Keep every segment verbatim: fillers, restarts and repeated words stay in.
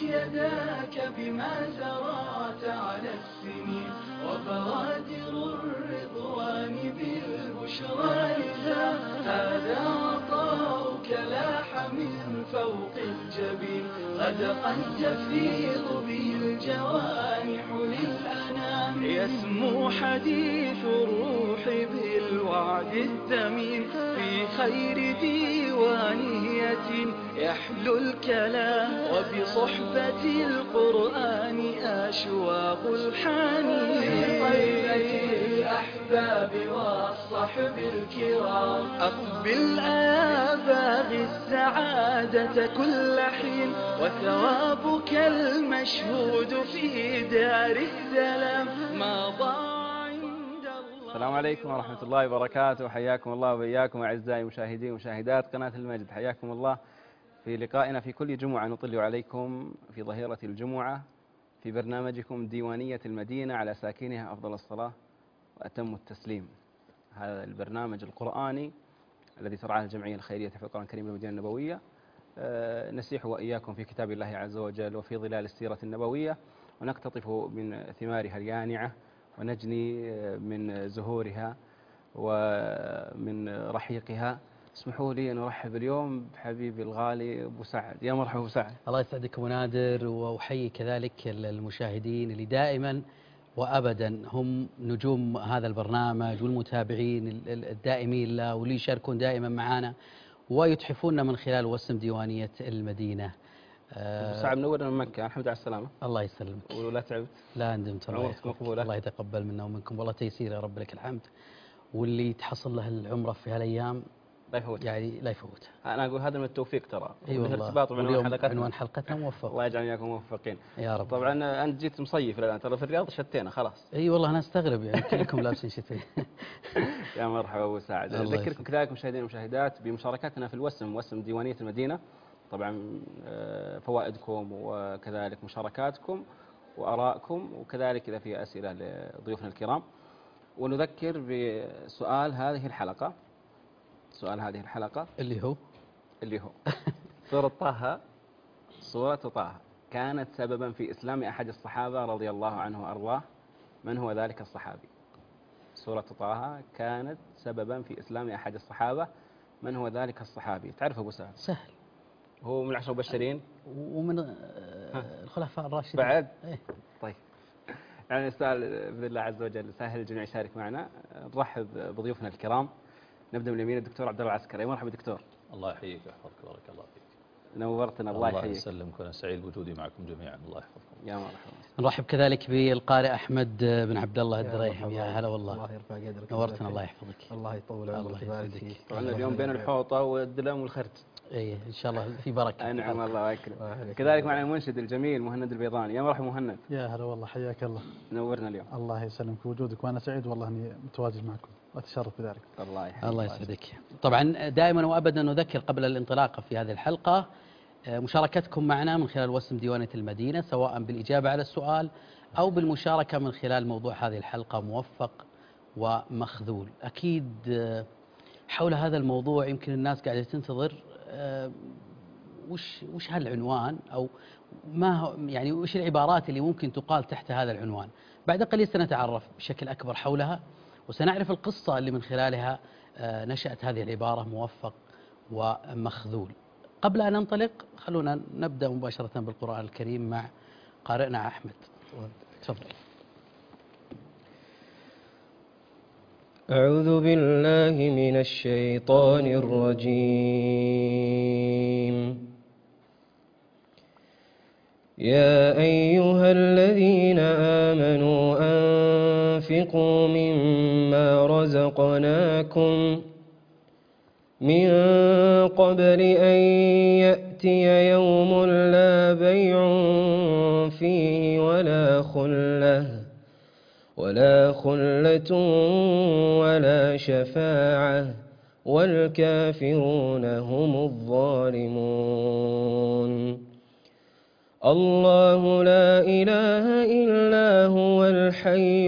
يداك بما زرعت على السنين، وبوادر الرضوان بالبشرى لذا. هذا عطاؤك لاح من فوق الجبين، غدقا تفيض به الجوانح للأنام. يسمو حديث الروح بالوعد الثمين، في خير ديوانية يحلو الكلام، وبصحبة القرآن أشواق الحنين. في طيبة الأحباب والصحب الكرام، أقبل يا باغي السعادة كل حين، وثوابك المشهود في دار السلام ما ضاع عند الله. السلام عليكم ورحمة الله وبركاته، حياكم الله وبياكم أعزائي مشاهدي ومشاهدات قناة المجد، حياكم الله في لقائنا في كل جمعة نطل عليكم في ظهيرة الجمعة في برنامجكم ديوانية المدينة، على ساكنها أفضل الصلاة وأتم التسليم. هذا البرنامج القرآني الذي ترعاه الجمعية الخيرية في القرآن الكريم للمدينة النبوية، نسيح وإياكم في كتاب الله عز وجل وفي ظلال السيرة النبوية، ونقتطف من ثمارها اليانعة ونجني من زهورها ومن رحيقها. اسمحوا لي أن أرحب اليوم بحبيبي الغالي أبو سعد. يا مرحبا أبو سعد. الله يسعدك أبو نادر، وأحيي كذلك المشاهدين اللي دائما وأبدا هم نجوم هذا البرنامج والمتابعين الدائمين له، واللي يشاركون دائما معنا ويتحفون من خلال وسم ديوانية المدينة. أبو سعد منورنا من مكة، الحمد لله على السلامة. الله يسلمك. ولا تعبت؟ لا ندمت. عمرتك مقبولة. الله يتقبل منا ومنكم، والله تيسير يا رب لك الحمد. واللي تحصل له العمرة في هالأيام لا يفوت، يعني لا يفوت. أنا أقول هذا من التوفيق ترى. أي والله. ارتباط بعنوان حلقتنا عنوان حلقتنا موفق. الله يجعل إياكم موفقين يا رب. طبعا أنت جيت مصيف الآن، ترى في الرياض شتينا خلاص. أي والله أنا أستغرب يعني كلكم لابسين شتوي. يا مرحبا أبو سعد. أذكركم كذلك مشاهدين ومشاهدات بمشاركتنا في الوسم، وسم ديوانية المدينة. طبعا فوائدكم وكذلك مشاركاتكم وآرائكم، وكذلك إذا في أسئلة لضيوفنا الكرام. ونذكر بسؤال هذه الحلقة. سؤال هذه الحلقة اللي هو اللي هو سورة طه. سورة طه كانت سببا في إسلام أحد الصحابة رضي الله عنه وأرضاه. من هو ذلك الصحابي؟ سورة طه كانت سببا في إسلام أحد الصحابة، من هو ذلك الصحابي؟ تعرف أبو سعد؟ سهل، هو من العشرة المبشرين ومن الخلفاء الراشدين بعد. ايه؟ طيب يعني نسأل بإذن الله عز وجل سهل الجميع يشارك معنا. نرحب بضيوفنا الكرام. نبدأ من اليمين الدكتور عبد الله العسكري. مرحبا دكتور. الله يحييك ويحفظك، بارك الله فيك. نورتنا. الله يحييك. الله يسلمك، وانا سعيد بوجودي معكم جميعا. الله يحفظكم. يا مرحبا. نرحب كذلك بالقارئ احمد بن عبد الله الدريحم. يا هلا والله. الله يرفع قدرك. نورتنا. الله يحفظك. الله يطول عمرك ويبارك فيك. طبعا اليوم بين الحوطه والدلم والخرج. اي ان شاء الله في بركه. نعم الله يكرمك. كذلك معنا المنشد الجميل مهند البيضاني. يا مرحبا مهند. يا هلا والله، حياك الله. نورنا اليوم. الله يسلمك بوجودك، وانا سعيد والله اني متواجد معكم واتشرف بذلك. الله يحفظك. الله يسعدك. طبعا دائما وابدا نذكر قبل الانطلاق في هذه الحلقه مشاركتكم معنا من خلال وسم ديوانية المدينة، سواء بالإجابة على السؤال أو بالمشاركة من خلال موضوع هذه الحلقة موفق ومخذول. أكيد حول هذا الموضوع يمكن الناس قاعدة تنتظر وش وش هالعنوان، أو ما يعني وش العبارات اللي ممكن تقال تحت هذا العنوان. بعد قليل سنتعرف بشكل أكبر حولها، وسنعرف القصة اللي من خلالها نشأت هذه العبارة موفق ومخذول. قبل أن ننطلق خلونا نبدأ مباشرة بالقرآن الكريم مع قارئنا أحمد. تفضل. أعوذ بالله من الشيطان الرجيم. يا أيها الذين آمنوا أنفقوا مما رزقناكم من قبل أن يأتي يوم لا بيع فيه ولا خلة ولا خلة ولا شفاعة والكافرون هم الظالمون. الله لا إله إلا هو الحي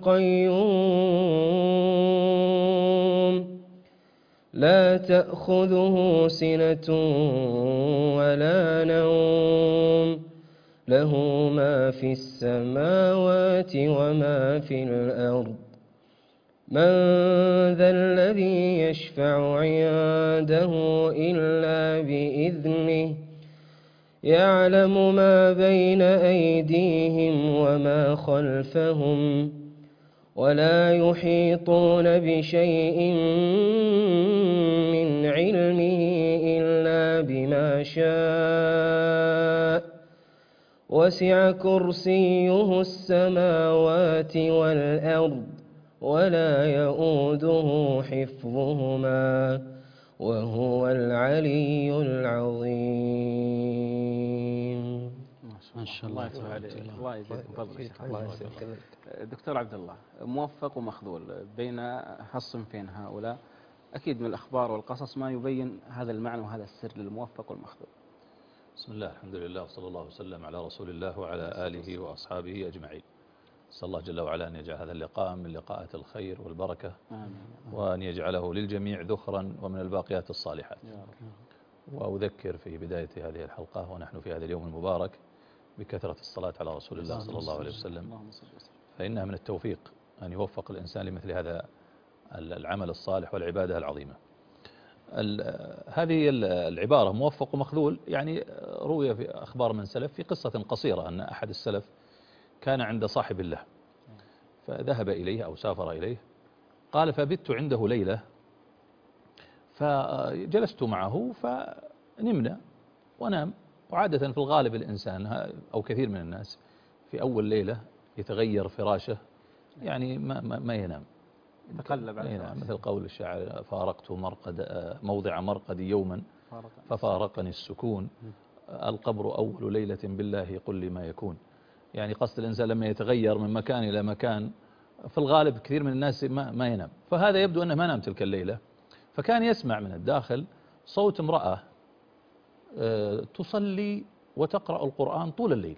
القيوم لا تأخذه سنة ولا نوم له ما في السماوات وما في الأرض من ذا الذي يشفع عنده إلا بإذنه يعلم ما بين أيديهم وما خلفهم ولا يحيطون بشيء من علمه إلا بما شاء وسع كرسيه السماوات والأرض ولا يؤوده حفظهما وهو العلي العظيم. ما شاء الله الله عليك. تبارك الله. الله يجزيك فضل يا شيخ. الله يسلمك. دكتور عبد الله، موفق ومخذول بين هالصنفين هؤلاء، أكيد من الأخبار والقصص ما يبين هذا المعنى وهذا السر للموفق والمخذول. بسم الله، الحمد لله، وصلى الله وسلم على رسول الله وعلى آله وأصحابه أجمعين. أسأل الله جل وعلا أن يجعل هذا اللقاء من لقاءات الخير والبركة، آمين. وأن يجعله للجميع ذخرا ومن الباقيات الصالحات. وأذكر في بداية هذه الحلقة ونحن في هذا اليوم المبارك بكثرة الصلاة على رسول الله صلى الله عليه وسلم، فإنها من التوفيق أن يوفق الإنسان لمثل هذا العمل الصالح والعبادة العظيمة. هذه العبارة موفق ومخذول يعني روي في أخبار من سلف في قصة قصيرة أن أحد السلف كان عند صاحب له فذهب إليه أو سافر إليه، قال فبت عنده ليلة فجلست معه فنمنا ونام. وعادة في الغالب الإنسان أو كثير من الناس في أول ليلة يتغير فراشه، يعني ما, ما, ما ينام، يتقلب على ينام مثل قول الشاعر فارقت مرقد موضع مرقدي يوما ففارقني السكون القبر أول ليلة بالله قل لي ما يكون. يعني قصد الإنسان لما يتغير من مكان إلى مكان في الغالب كثير من الناس ما, ما ينام، فهذا يبدو أنه ما نام تلك الليلة، فكان يسمع من الداخل صوت امرأة تصلي وتقرأ القرآن طول الليل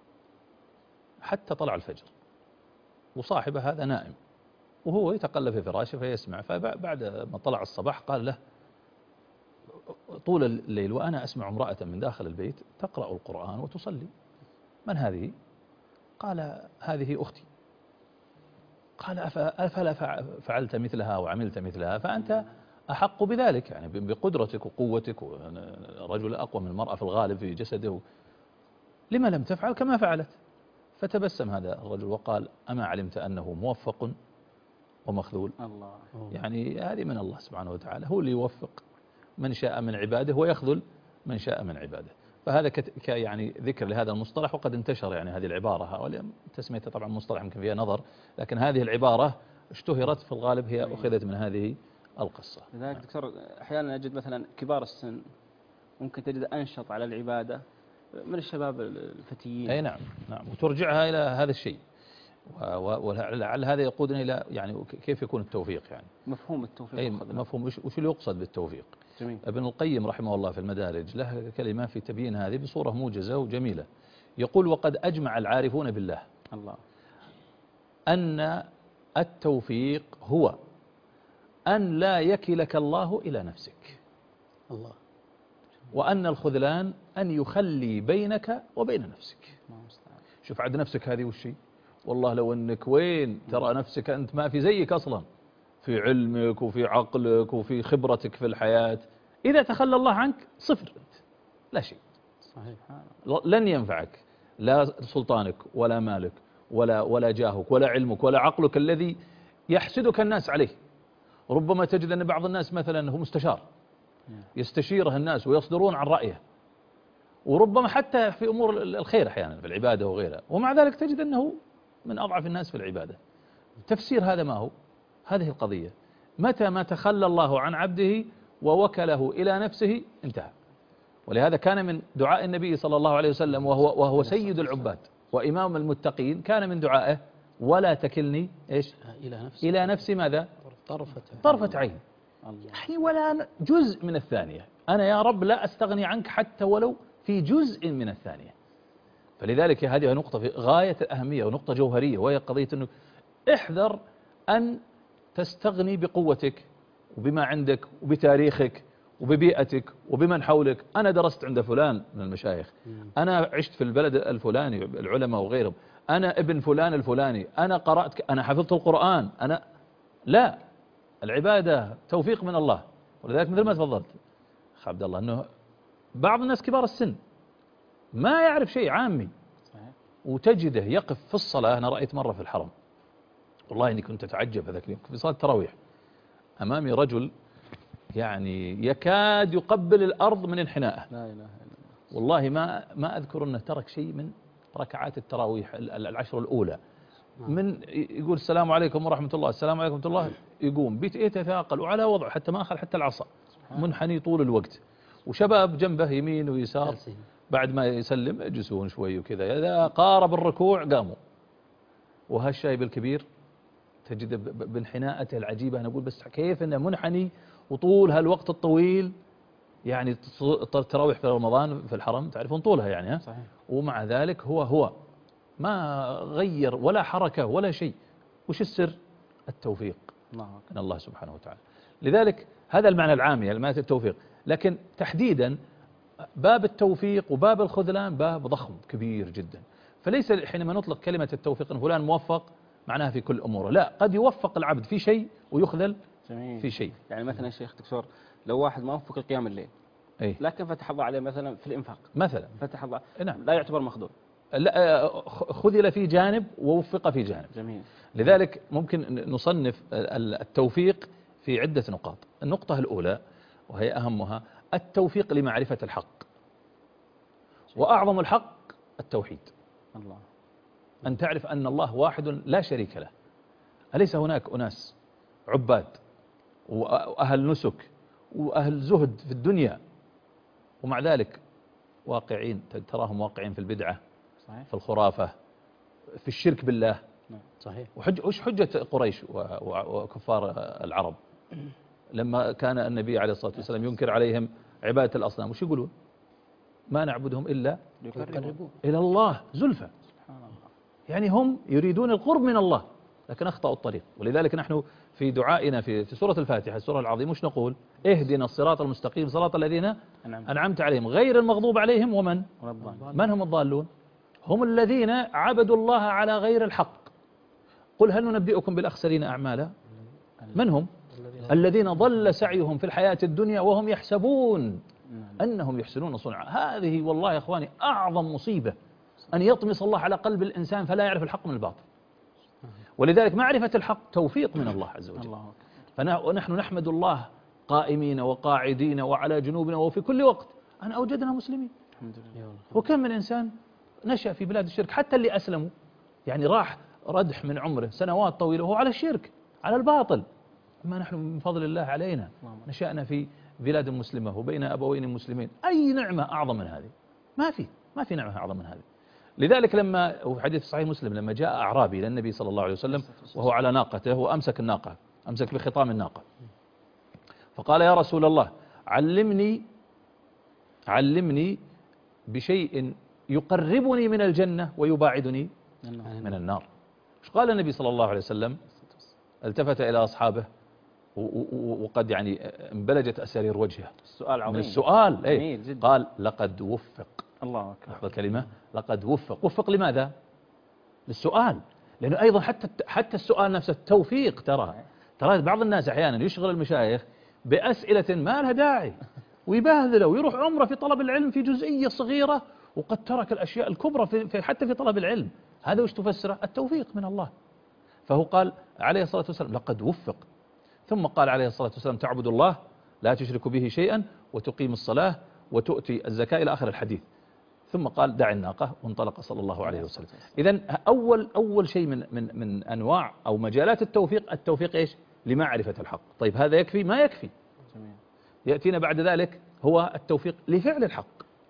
حتى طلع الفجر، وصاحبه هذا نائم وهو يتقلب في فراشه فيسمع. فبعد ما طلع الصباح قال له طول الليل وأنا أسمع امرأة من داخل البيت تقرأ القرآن وتصلي، من هذه؟ قال هذه أختي. قال أفلا فعلت مثلها وعملت مثلها فأنت أحق بذلك، يعني بقدرتك وقوتك، ورجل أقوى من المرأة في الغالب في جسده، لما لم تفعل كما فعلت؟ فتبسم هذا الرجل وقال أما علمت أنه موفق ومخذول؟ الله. يعني هذه من الله سبحانه وتعالى، هو اللي يوفق من شاء من عباده ويخذل من شاء من عباده. فهذا ك يعني ذكر لهذا المصطلح، وقد انتشر يعني هذه العبارة، تسميتها طبعا مصطلح يمكن فيها نظر، لكن هذه العبارة اشتهرت في الغالب هي أخذت من هذه القصة. لذلك دكتور أحيانا نجد مثلا كبار السن ممكن تجد أنشط على العبادة من الشباب الفتيين. أي نعم نعم، وترجعها إلى هذا الشيء، ولعل هذا يقودنا إلى يعني كيف يكون التوفيق، يعني مفهوم التوفيق. أي مفهوم وش اللي يقصد بالتوفيق. جميل. ابن القيم رحمه الله في المدارج له كلمة في تبيين هذه بصورة موجزة وجميلة، يقول وقد أجمع العارفون بالله الله أن التوفيق هو أن لا يكلك الله إلى نفسك، الله، وأن الخذلان أن يخلي بينك وبين نفسك. شوف عد نفسك هذه والشيء، والله لو أنك وين ترى نفسك أنت ما في زيك أصلا في علمك وفي عقلك وفي خبرتك في الحياة، إذا تخلى الله عنك صفر أنت لا شيء. صحيح. لن ينفعك لا سلطانك ولا مالك ولا ولا جاهك ولا علمك ولا عقلك الذي يحسدك الناس عليه. ربما تجد أن بعض الناس مثلا هو مستشار يستشيره الناس ويصدرون عن رأيه، وربما حتى في أمور الخير أحيانا في العبادة وغيرها، ومع ذلك تجد أنه من أضعف الناس في العبادة. تفسير هذا ما هو؟ هذه القضية، متى ما تخلى الله عن عبده ووكله إلى نفسه انتهى. ولهذا كان من دعاء النبي صلى الله عليه وسلم وهو, وهو سيد العباد وإمام المتقين، كان من دعائه ولا تكلني إيش؟ إلى نفسي إلى نفسي ماذا؟ طرفة طرفة عين، يعني ولا جزء من الثانية. أنا يا رب لا أستغني عنك حتى ولو في جزء من الثانية. فلذلك هذه نقطة في غاية الأهمية ونقطة جوهرية، وهي قضية أنه احذر أن تستغني بقوتك وبما عندك وبتاريخك وببيئتك وبمن حولك. أنا درست عند فلان من المشايخ، أنا عشت في البلد الفلاني العلماء وغيرهم، أنا ابن فلان الفلاني، أنا قرأت، أنا حفظت القرآن، أنا لا. العبادة توفيق من الله. ولذلك مثل ما تفضلت أخ عبد الله أنه بعض الناس كبار السن ما يعرف شيء عامي، وتجده يقف في الصلاة. أنا رأيت مرة في الحرم والله إني كنت أتعجب هذاك اليوم في صلاة التراويح، أمامي رجل يعني يكاد يقبل الأرض من انحنائه، لا إله إلا الله. والله ما ما أذكر أنه ترك شيء من ركعات التراويح العشر الأولى، من يقول السلام عليكم ورحمة الله، السلام عليكم ورحمة الله، يقوم بيت يتثاقل وعلى وضع حتى ما أخذ حتى العصا، منحني طول الوقت، وشباب جنبه يمين ويسار بعد ما يسلم يجلسون شوي وكذا، إذا قارب الركوع قاموا. وهالشايب الكبير تجد بانحناءته العجيبة، أنا أقول بس كيف أنه منحني وطول هالوقت الطويل، يعني التراويح في رمضان في الحرم تعرفون طولها يعني ها؟ صحيح. ومع ذلك هو هو ما غير ولا حركة ولا شيء. وش السر؟ التوفيق من الله سبحانه وتعالى. لذلك هذا المعنى العام يعني معنى التوفيق، لكن تحديدا باب التوفيق وباب الخذلان باب ضخم كبير جدا. فليس حينما نطلق كلمة التوفيق أن فلان موفق معناها في كل أموره، لا، قد يوفق العبد في شيء ويخذل جميل. في شيء. يعني مثلا يا شيخ دكتور، لو واحد ما وفق قيام الليل أي. لكن فتح الله عليه مثلا في الإنفاق مثلا، فتح الله، نعم، لا يعتبر مخذول. لا، خذل في جانب ووفق في جانب. جميل. لذلك ممكن نصنف التوفيق في عدة نقاط. النقطة الأولى وهي أهمها التوفيق لمعرفة الحق، وأعظم الحق التوحيد. الله. أن تعرف أن الله واحد لا شريك له. أليس هناك أناس عباد وأهل نسك وأهل زهد في الدنيا، ومع ذلك واقعين، تراهم واقعين في البدعة، صحيح. في الخرافة، في الشرك بالله. صحيح. وحج وش حجة قريش وكفار العرب لما كان النبي عليه الصلاة والسلام ينكر عليهم عبادة الأصنام؟ وش يقولون؟ ما نعبدهم إلا يقربون إلى الله زلفى. يعني هم يريدون القرب من الله لكن أخطأوا الطريق. ولذلك نحن في دعائنا في في سورة الفاتحة السورة العظيمة وش نقول؟ اهدنا الصراط المستقيم صراط الذين أنعمت عليهم غير المغضوب عليهم ومن من هم الضالون؟ هم الذين عبدوا الله على غير الحق. قل هل ننبئكم بالأخسرين أعمالا؟ من هم؟ الذين ضل سعيهم في الحياة الدنيا وهم يحسبون أنهم يحسنون صنعا. هذه والله يا أخواني أعظم مصيبة، أن يطمس الله على قلب الإنسان فلا يعرف الحق من الباطل. ولذلك معرفة الحق توفيق من الله عز وجل. ونحن نحمد الله قائمين وقاعدين وعلى جنوبنا وفي كل وقت أن أوجدنا مسلمين. وكم من إنسان نشأ في بلاد الشرك، حتى اللي أسلموا يعني راح ردح من عمره سنوات طويلة وهو على الشرك على الباطل. أما نحن من فضل الله علينا نشأنا في بلاد مسلمة وبين أبوين مسلمين. أي نعمة أعظم من هذه؟ ما في ما في نعمة أعظم من هذه. لذلك لما وفي حديث صحيح مسلم لما جاء أعرابي إلى النبي صلى الله عليه وسلم وهو على ناقته وأمسك الناقة، أمسك بخطام الناقة، فقال يا رسول الله علمني علمني بشيء يقربني من الجنة ويباعدني من النار. ايش قال النبي صلى الله عليه وسلم؟ التفت إلى أصحابه وقد يعني انبلجت أسارير وجهه السؤال عظيم من السؤال. ايه قال لقد وفق. الله أكبر. لاحظ الكلمة لقد وفق. وفق لماذا؟ للسؤال، لأنه أيضا حتى حتى السؤال نفسه التوفيق. ترى ترى بعض الناس أحيانا يشغل المشايخ بأسئلة ما لها داعي ويبهذله ويروح عمره في طلب العلم في جزئية صغيرة وقد ترك الأشياء الكبرى في في حتى في طلب العلم. هذا وش تفسره؟ التوفيق من الله. فهو قال عليه الصلاة والسلام لقد وفق. ثم قال عليه الصلاة والسلام تعبد الله لا تشرك به شيئا وتقيم الصلاة وتؤتي الزكاة إلى آخر الحديث. ثم قال دع الناقة وانطلق صلى الله عليه وسلم. إذن أول أول شيء من من من أنواع أو مجالات التوفيق التوفيق إيش؟ لمعرفة الحق. طيب هذا يكفي؟ ما يكفي. يأتينا بعد ذلك هو التوفيق لفعل الحق.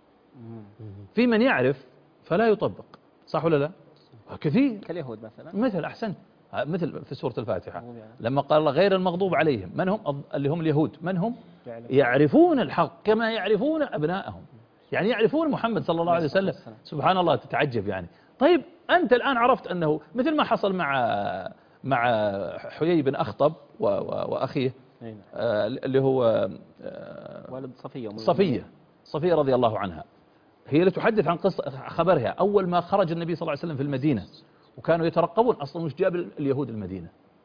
في من يعرف فلا يطبق، صح ولا لا؟ كثير كاليهود مثلا. مثل أحسنت مثل في سورة الفاتحة لما قال غير المغضوب عليهم من هم؟ اللي هم اليهود. من هم؟ يعرفون الحق كما يعرفون أبنائهم، يعني يعرفون محمد صلى الله عليه وسلم. سبحان الله تتعجب يعني. طيب أنت الآن عرفت أنه مثل ما حصل مع مع حيي بن أخطب وأخيه اللي هو والد صفية أم صفية المؤمنين. صفية رضي الله عنها، هي اللي تحدث عن قصة خبرها أول ما خرج النبي صلى الله عليه وسلم في المدينة، وكانوا يترقبون أصلا وش جاب اليهود المدينة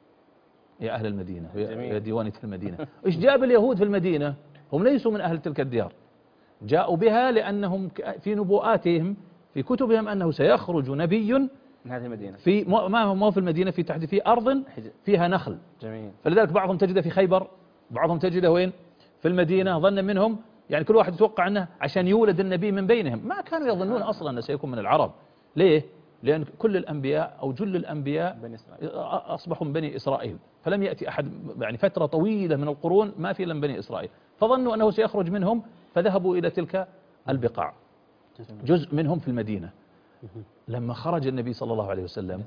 يا أهل المدينة يا ديوانية المدينة. إيش جاب اليهود في المدينة؟ هم ليسوا من أهل تلك الديار، جاءوا بها لأنهم في نبوءاتهم في كتبهم أنه سيخرج نبي من هذه المدينة في ما هو ما في المدينة، في تحت في أرض فيها نخل. جميل. فلذلك بعضهم تجده في خيبر، بعضهم تجده وين؟ في المدينة، ظن منهم يعني كل واحد يتوقع أنه عشان يولد النبي من بينهم، ما كانوا يظنون أصلا أنه سيكون من العرب. ليه؟ لأن كل الأنبياء أو جل الأنبياء بني إسرائيل. أصبحوا من بني إسرائيل، فلم يأتي أحد يعني فترة طويلة من القرون ما في إلا من بني إسرائيل، فظنوا أنه سيخرج منهم فذهبوا إلى تلك البقاع. جزء منهم في المدينة. لما خرج النبي صلى الله عليه وسلم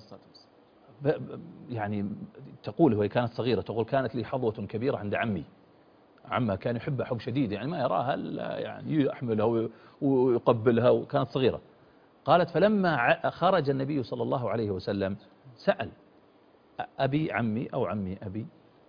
ب- ب- يعني تقول وهي كانت صغيرة، تقول كانت لي حظوة كبيرة عند عمي. عمها كان يحبها حب شديد، يعني ما يراها إلا يعني يحملها وي- ويقبلها، وكانت صغيرة. قالت فلما ع- خرج النبي صلى الله عليه وسلم سأل أبي عمي أو عمي أبي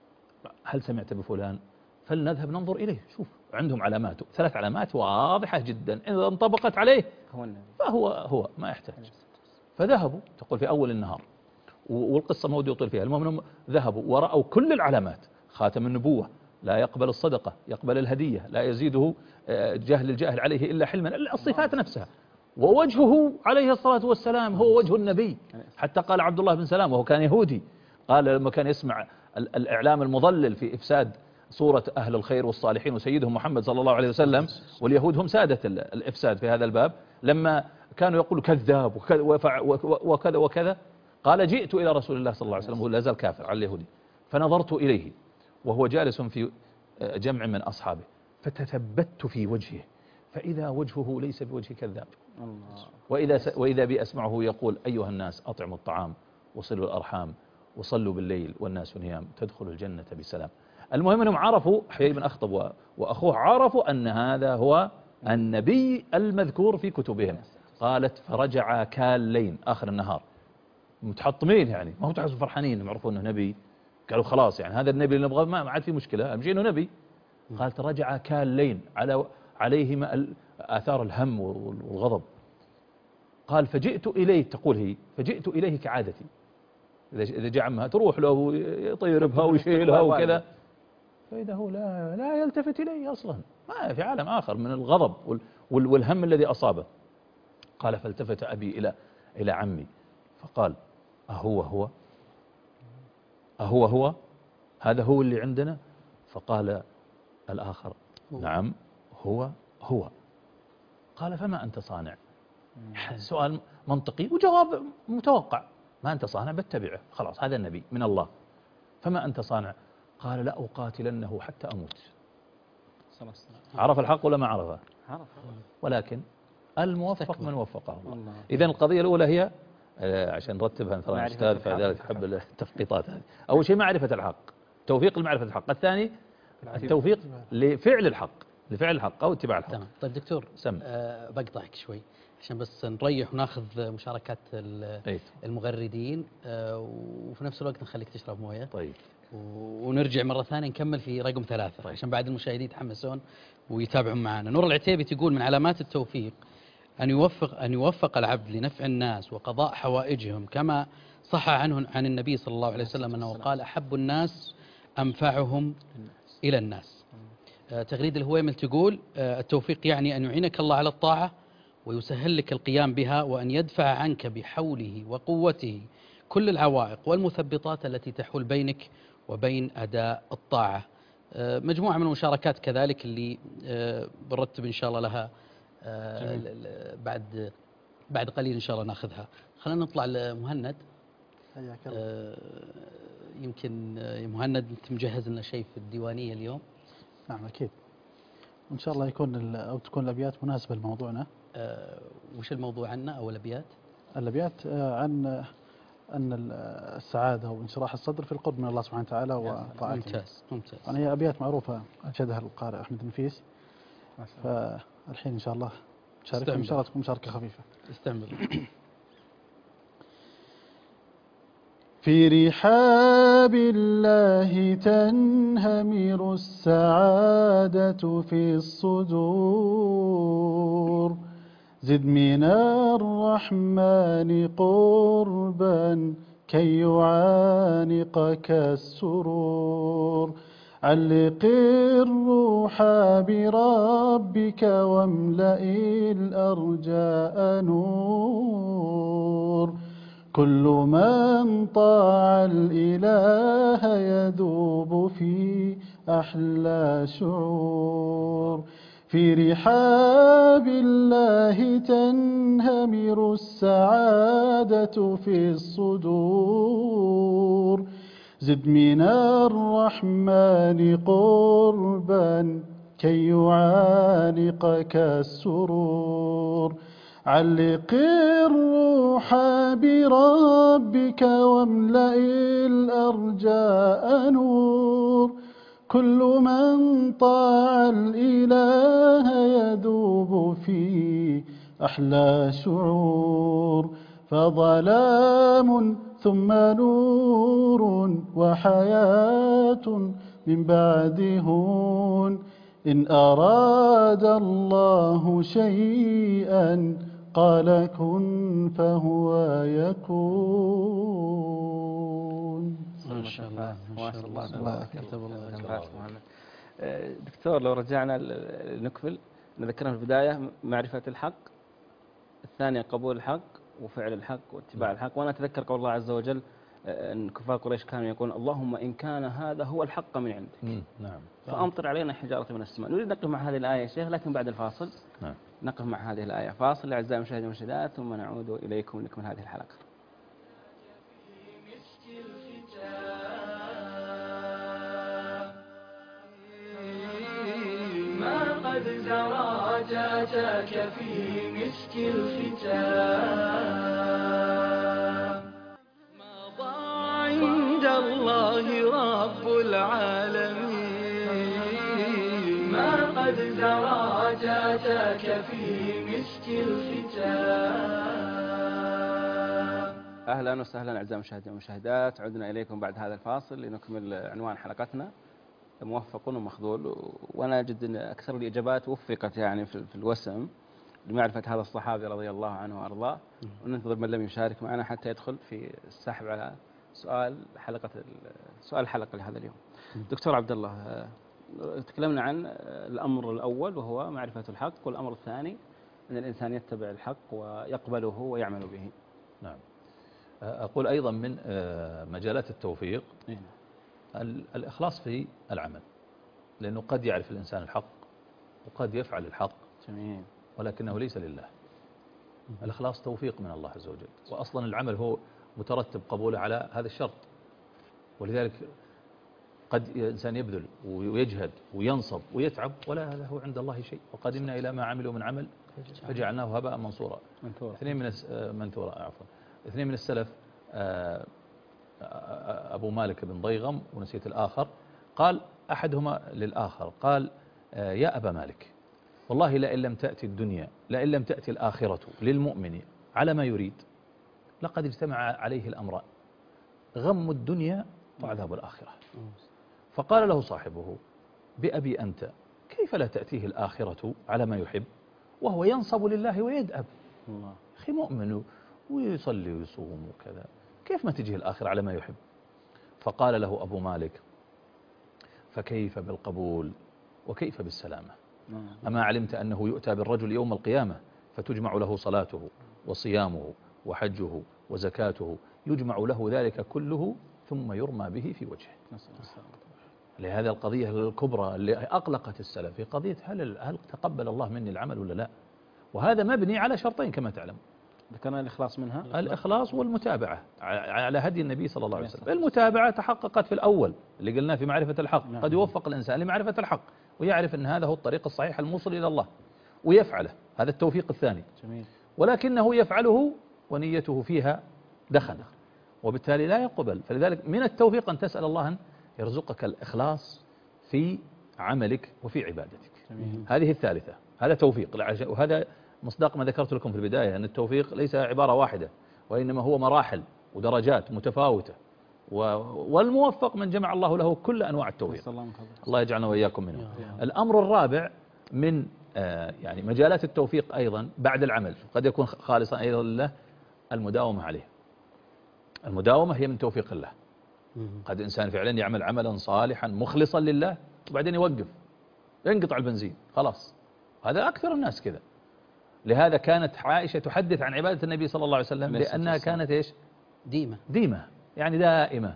هل سمعت بفلان؟ فلنذهب ننظر إليه. شوف عندهم علامات، ثلاث علامات واضحة جدا، إذا انطبقت عليه هو النبي. فهو هو ما يحتاج. فذهبوا تقول في أول النهار، و- والقصة ما ودي يطيل فيها، المهم أنهم ذهبوا ورأوا كل العلامات، خاتم النبوة، لا يقبل الصدقة، يقبل الهدية، لا يزيده آه، جهل الجاهل عليه إلا حلما، الصفات نفسها. ووجهه عليه الصلاة والسلام هو وجه النبي، حتى قال عبد الله بن سلام وهو كان يهودي، قال لما كان يسمع ال- الإعلام المضلل في إفساد صورة أهل الخير والصالحين وسيدهم محمد صلى الله عليه وسلم، واليهود هم سادة ال- الإفساد في هذا الباب، لما كانوا يقولوا كذاب وكذا وفع- وكذا وكذا، قال جئت إلى رسول الله صلى الله عليه وسلم وهو لا زال كافر على اليهودي، فنظرت إليه وهو جالس في جمع من أصحابه، فتثبت في وجهه فإذا وجهه ليس بوجه كذاب. الله. وإذا, س... وإذا بي أسمعه يقول أيها الناس أطعموا الطعام وصلوا الأرحام وصلوا بالليل والناس نيام تدخلوا الجنة بسلام. المهم أنهم عرفوا، حيي بن أخطب و... وأخوه عرفوا أن هذا هو النبي المذكور في كتبهم. قالت فرجع كالين آخر النهار متحطمين، يعني ما هو تحسوا فرحانين يعرفون أنه نبي، قالوا خلاص يعني هذا النبي اللي نبغاه ما عاد في مشكلة، أهم شيء أنه نبي. قالت رجع كالين على عليهما ال- آثار الهم والغضب. قال فجئت إليه، تقول هي فجئت إليه كعادتي، إذا إذا جاء عمها تروح له ويطير بها ويشيلها وكذا، فإذا هو لا لا يلتفت إلي أصلا، ما في عالم آخر من الغضب وال- وال- والهم الذي أصابه. قال فالتفت أبي إلى إلى عمي فقال أهو هو أهو هو هذا هو اللي عندنا؟ فقال الآخر نعم هو هو. قال فما أنت صانع؟ سؤال منطقي وجواب متوقع، ما أنت صانع بتبعه، خلاص هذا النبي من الله، فما أنت صانع؟ قال لا أقاتلنه حتى أموت. عرف الحق ولا ما عرفه؟ عرف. ولكن الموفق من وفقه الله. الله. إذن القضية الأولى هي آه، عشان نرتبها ترى معرفة الأستاذ الحق. فذلك يحب التفقيطات هذه. أول شيء معرفة الحق، توفيق المعرفة الحق. الثاني التوفيق لفعل الحق، لفعل الحق أو اتباع الحق. تمام. طيب دكتور سم. أه بقطعك شوي عشان بس نريح وناخذ مشاركات ال- أي. المغردين، أه وفي نفس الوقت نخليك تشرب مويه، طيب و- ونرجع مرة ثانية نكمل في رقم ثلاثة طيب. عشان بعد المشاهدين يتحمسون ويتابعون معنا. نور العتيبي تقول من علامات التوفيق أن يوفق أن يوفق العبد لنفع الناس وقضاء حوائجهم، كما صح عنه عن النبي صلى الله عليه وسلم أنه قال أحب الناس أنفعهم إلى الناس. آه، تغريد الهويمل تقول آه، التوفيق يعني أن يعينك الله على الطاعة ويسهل لك القيام بها، وأن يدفع عنك بحوله وقوته كل العوائق والمثبطات التي تحول بينك وبين أداء الطاعة. آه، مجموعة من المشاركات كذلك اللي آه، بنرتب إن شاء الله لها آه، ل- ل- بعد بعد قليل إن شاء الله ناخذها. خلينا نطلع لمهند. حياك الله. آه، يمكن آه، يا مهند أنت مجهز لنا شيء في الديوانية اليوم. نعم أكيد، وإن شاء الله يكون ال- أو تكون الأبيات مناسبة لموضوعنا. آه، وش الموضوع عنا أو الأبيات؟ الأبيات آه، عن آه، أن ال- السعادة وانشراح الصدر في القرب من الله سبحانه وتعالى وطاعته. ممتاز ممتاز. يعني هي أبيات معروفة أنشدها القارئ أحمد النفيس، ما شاء الله. فالحين إن شاء الله نشارك استعمل. إن شاء الله تكون مشاركة خفيفة. استعمل. في رحاب الله تنهمر السعادة في الصدور. زد من الرحمن قربا كي يعانقك السرور. علق الروح بربك واملأ الأرجاء نور. كل من طاع الإله يذوب في أحلى شعور. في رحاب الله تنهمر السعادة في الصدور. زد من الرحمن قربا كي يعانقك السرور. علق الروح بربك واملأ الأرجاء نور. كل من طاع الإله يذوب في أحلى شعور. فظلام ثم نور وحياة من بعد هون. إن أراد الله شيئا قال كن فهو يكون. ما شاء الله ما شاء الله الله تبارك الله الله. آه، دكتور لو رجعنا نكمل ذكرنا في البداية معرفة الحق، الثانية قبول الحق وفعل الحق واتباع الحق. وأنا أتذكر قول الله عز وجل أن كفار قريش كانوا يقولون اللهم إن كان هذا هو الحق من عندك نعم فأمطر علينا حجارة من السماء. نريد نقف مع هذه الآية يا شيخ، لكن بعد الفاصل نعم نقف مع هذه الآية. فاصل أعزائي المشاهدين والمشاهدات ثم نعود إليكم لنكمل هذه الحلقة. ما قد زرعتك في مسك الختام. ما ضاع عند الله رب العالمين. ما قد زرعتك في مسك الختام. أهلا وسهلا أعزائي المشاهدين والمشاهدات، عدنا إليكم بعد هذا الفاصل لنكمل عنوان حلقتنا موفق ومخذول. وأنا أجد أن أكثر الإجابات وفقت يعني في الوسم لمعرفة هذا الصحابي رضي الله عنه وأرضاه، وننتظر من لم يشارك معنا حتى يدخل في السحب على سؤال حلقة سؤال الحلقة لهذا اليوم. دكتور عبد الله، تكلمنا عن الأمر الأول وهو معرفة الحق، والأمر الثاني أن الإنسان يتبع الحق ويقبله ويعمل به. نعم. أقول أيضا من مجالات التوفيق الإخلاص في العمل، لأنه قد يعرف الإنسان الحق وقد يفعل الحق جميل، ولكنه ليس لله. الإخلاص توفيق من الله عز وجل، وأصلا العمل هو مترتب قبوله على هذا الشرط. ولذلك قد الإنسان يبذل ويجهد وينصب ويتعب ولا له عند الله شيء، وقدمنا إلى ما عملوا من عمل فجعلناه هباء منصورا. اثنين من منثورا عفوا اثنين من السلف، أبو مالك بن ضيغم ونسيت الآخر، قال أحدهما للآخر قال يا أبا مالك والله لئن لم تأتي الدنيا لئن لم تأتي الآخرة للمؤمن على ما يريد لقد اجتمع عليه الأمران، غم الدنيا وعذاب الآخرة. فقال له صاحبه بأبي أنت كيف لا تأتيه الآخرة على ما يحب وهو ينصب لله ويدأب؟ أخي مؤمن ويصلي ويصوم وكذا، كيف ما تجيه الآخرة على ما يحب؟ فقال له أبو مالك فكيف بالقبول وكيف بالسلامة؟ أما علمت أنه يؤتى بالرجل يوم القيامة فتجمع له صلاته وصيامه وحجه وزكاته، يجمع له ذلك كله ثم يرمى به في وجهه. لهذا القضية الكبرى اللي أقلقت السلف في قضية هل, هل تقبل الله مني العمل ولا لا؟ وهذا مبني على شرطين كما تعلم، ذكرنا الإخلاص منها الإخلاص والمتابعة على هدي النبي صلى الله عليه وسلم. المتابعة تحققت في الأول اللي قلناه في معرفة الحق، قد يوفق الإنسان لمعرفة الحق ويعرف أن هذا هو الطريق الصحيح الموصل إلى الله ويفعله، هذا التوفيق الثاني. جميل. ولكنه يفعله ونيته فيها دخن وبالتالي لا يقبل. فلذلك من التوفيق أن تسأل الله أن يرزقك الإخلاص في عملك وفي عبادتك. جميل. هذه الثالثة، هذا توفيق. وهذا مصداق ما ذكرت لكم في البداية أن التوفيق ليس عبارة واحدة، وإنما هو مراحل ودرجات متفاوتة. والموفق من جمع الله له كل أنواع التوفيق. الله يجعلنا وإياكم منهم. الأمر الرابع من آه يعني مجالات التوفيق أيضا بعد العمل قد يكون خالصا أيضا لله، المداومة عليه. المداومة هي من توفيق الله. قد إنسان فعلا يعمل عملا صالحا مخلصا لله وبعدين يوقف، ينقطع البنزين خلاص. هذا أكثر الناس كذا. لهذا كانت عائشة تحدث عن عبادة النبي صلى الله عليه وسلم لأنها كانت إيش؟ ديمة ديمة يعني دائمة،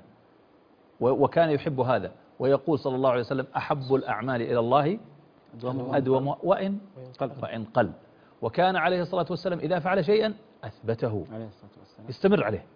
وكان يحب هذا، ويقول صلى الله عليه وسلم أحب الأعمال إلى الله أدوم وإن وإن قل. وكان عليه الصلاة والسلام إذا فعل شيئا أثبته يستمر عليه.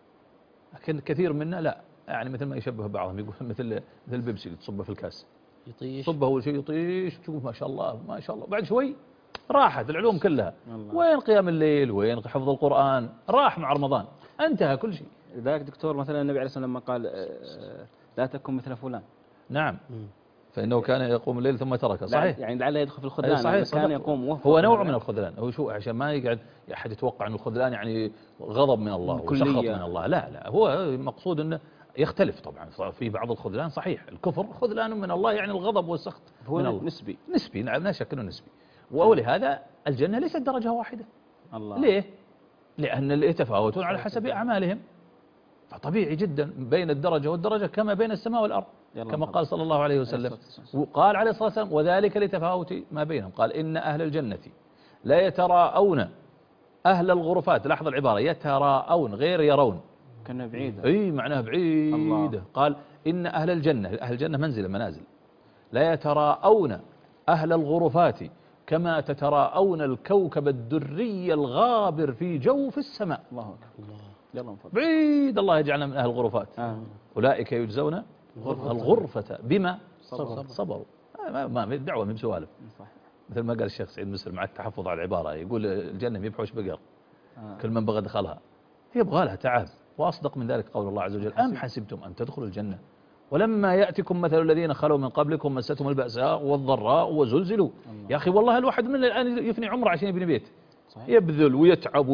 لكن كثير منا لا، يعني مثل ما يشبه بعضهم يقول مثل مثل البيبسي اللي تصبه في الكاس، يطيش صبه أول شيء يطيش، تشوف ما شاء الله ما شاء الله، بعد شوي راحت العلوم كلها. وين قيام الليل، وين حفظ القرآن، راح مع رمضان، انتهى كل شيء. ذاك دكتور مثلا النبي عليه الصلاة والسلام لما قال لا تكن مثل فلان، نعم، فإنه كان يقوم الليل ثم تركه، صحيح، يعني لعله يدخل في الخذلان. صحيح، كان يقوم هو نوع من الخذلان. هو شو عشان ما يقعد أحد يتوقع أن الخذلان يعني غضب من الله وسخط من الله، لا لا، هو مقصود أنه يختلف. طبعا في بعض الخذلان صحيح، الكفر خذلان من الله يعني الغضب والسخط من الله، نسبي نسبي، نعم لا شك أنه نسبي. ولهذا الجنة ليست درجة واحدة. الله. ليه؟ لأن اللي يتفاوتون على حسب أعمالهم، فطبيعي جدا بين الدرجة والدرجة كما بين السماء والأرض، كما قال صلى الله عليه وسلم. وقال عليه الصلاة والسلام وذلك لتفاوت ما بينهم. قال إن أهل الجنة لا يتراءون أهل الغرفات، لاحظ العبارة، يتراءون غير يرون، كنا بعيدة، أي معناها بعيدة. قال إن أهل الجنة، أهل الجنة منزل منازل، لا يتراءون أهل الغرفات كما تتراءون الكوكب الدري الغابر في جوف السماء. الله أكبر، يلا بعيد. الله يجعلنا من أهل الغرفات. آه. أولئك يجزون غرفة الغرفة بما صبروا, صبروا. ما ما الدعوة من بسوالف، مثل ما قال الشيخ سعيد مسلم مع التحفظ على العبارة، يقول الجنة ما يبحوش بقر، آه. كل من بغى دخلها، هي يبغى لها تعب. وأصدق من ذلك قول الله عز وجل أم حسبتم أن تدخلوا الجنة ولما يأتكم مثل الذين خلوا من قبلكم مستهم البأساء والضراء وزلزلوا. يا أخي والله الواحد من الآن يفني عمره عشان يبني بيت، صحيح. يبذل ويتعب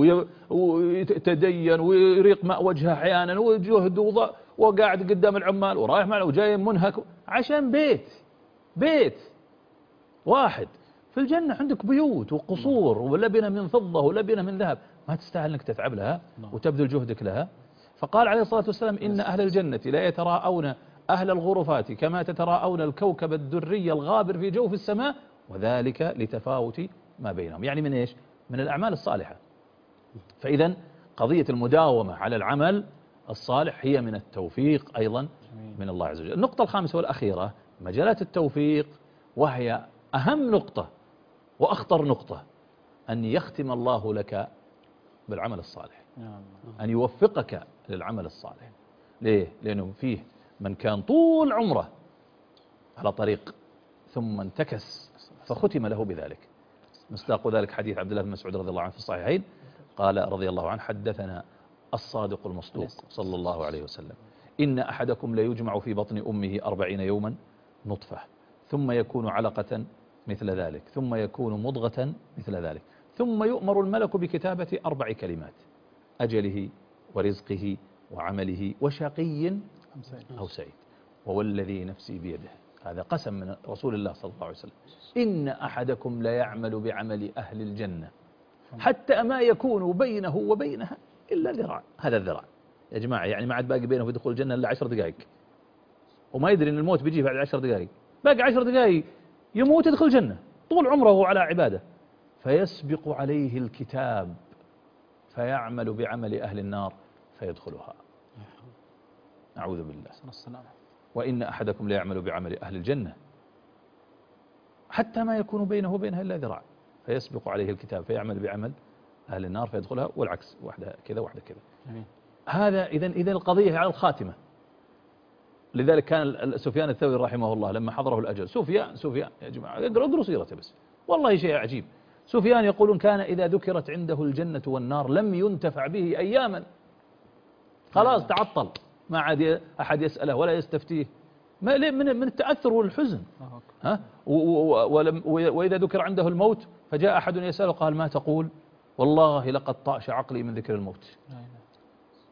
ويتدين ويريق ماء وجهه أحيانا وجهد وقاعد قدام العمال ورايح معه وجاي منهك عشان بيت بيت واحد. في الجنة عندك بيوت وقصور ولبنة من فضة ولبنة من ذهب، ما تستاهل أنك تتعب لها وتبذل جهدك لها. فقال عليه الصلاة والسلام إن أهل الجنة لا يتراءون أهل الغرفات كما تتراءون الكوكب الدري الغابر في جوف السماء وذلك لتفاوت ما بينهم. يعني من إيش؟ من الأعمال الصالحة. فإذا قضية المداومة على العمل الصالح هي من التوفيق أيضا من الله عز وجل. النقطة الخامسة والأخيرة مجالات التوفيق، وهي أهم نقطة وأخطر نقطة، أن يختم الله لك بالعمل الصالح، أن يوفقك للعمل الصالح. ليه؟ لأنه فيه من كان طول عمره على طريق ثم انتكس فختم له بذلك. مصداق ذلك حديث عبد الله بن مسعود رضي الله عنه في الصحيحين، قال رضي الله عنه حدثنا الصادق المصدوق صلى الله عليه وسلم إن أحدكم ليجمع في بطن أمه أربعين يوما نطفة ثم يكون علقة مثل ذلك ثم يكون مضغة مثل ذلك ثم يؤمر الملك بكتابة أربع كلمات: أجله ورزقه وعمله وشقي أو سعيد. ووالذي نفسي بيده، هذا قسم من رسول الله صلى الله عليه وسلم، إن أحدكم لا يعمل بعمل أهل الجنة حتى ما يكون بينه وبينها إلا ذراع. هذا الذراع يا جماعة يعني ما عاد باقي بينه وبين دخول الجنة إلا عشر دقائق، وما يدري أن الموت بيجي بعد عشر دقائق، باقي عشر دقائق يموت يدخل الجنة، طول عمره على عبادة. فيسبق عليه الكتاب فيعمل بعمل أهل النار فيدخلها، أعوذ بالله. وإن أحدكم لا يعمل بعمل أهل الجنة حتى ما يكون بينه وبينها إلا ذراع فيسبق عليه الكتاب فيعمل بعمل أهل النار فيدخلها، والعكس، واحدة كذا واحدة كذا. هذا إذن إذن القضية على الخاتمة. لذلك كان سفيان الثوري رحمه الله لما حضره الأجل، سفيان سفيان يا جماعة اقرأوا سيرته بس، والله شيء عجيب. سفيان يقولون كان إذا ذكرت عنده الجنة والنار لم ينتفع به أياما، خلاص تعطل، ما عاد أحد يسأله ولا يستفتيه، ما من من التأثر والحزن. ها ولم وإذا ذكر عنده الموت فجاء أحد يسأله قال ما تقول؟ والله لقد طاش عقلي من ذكر الموت.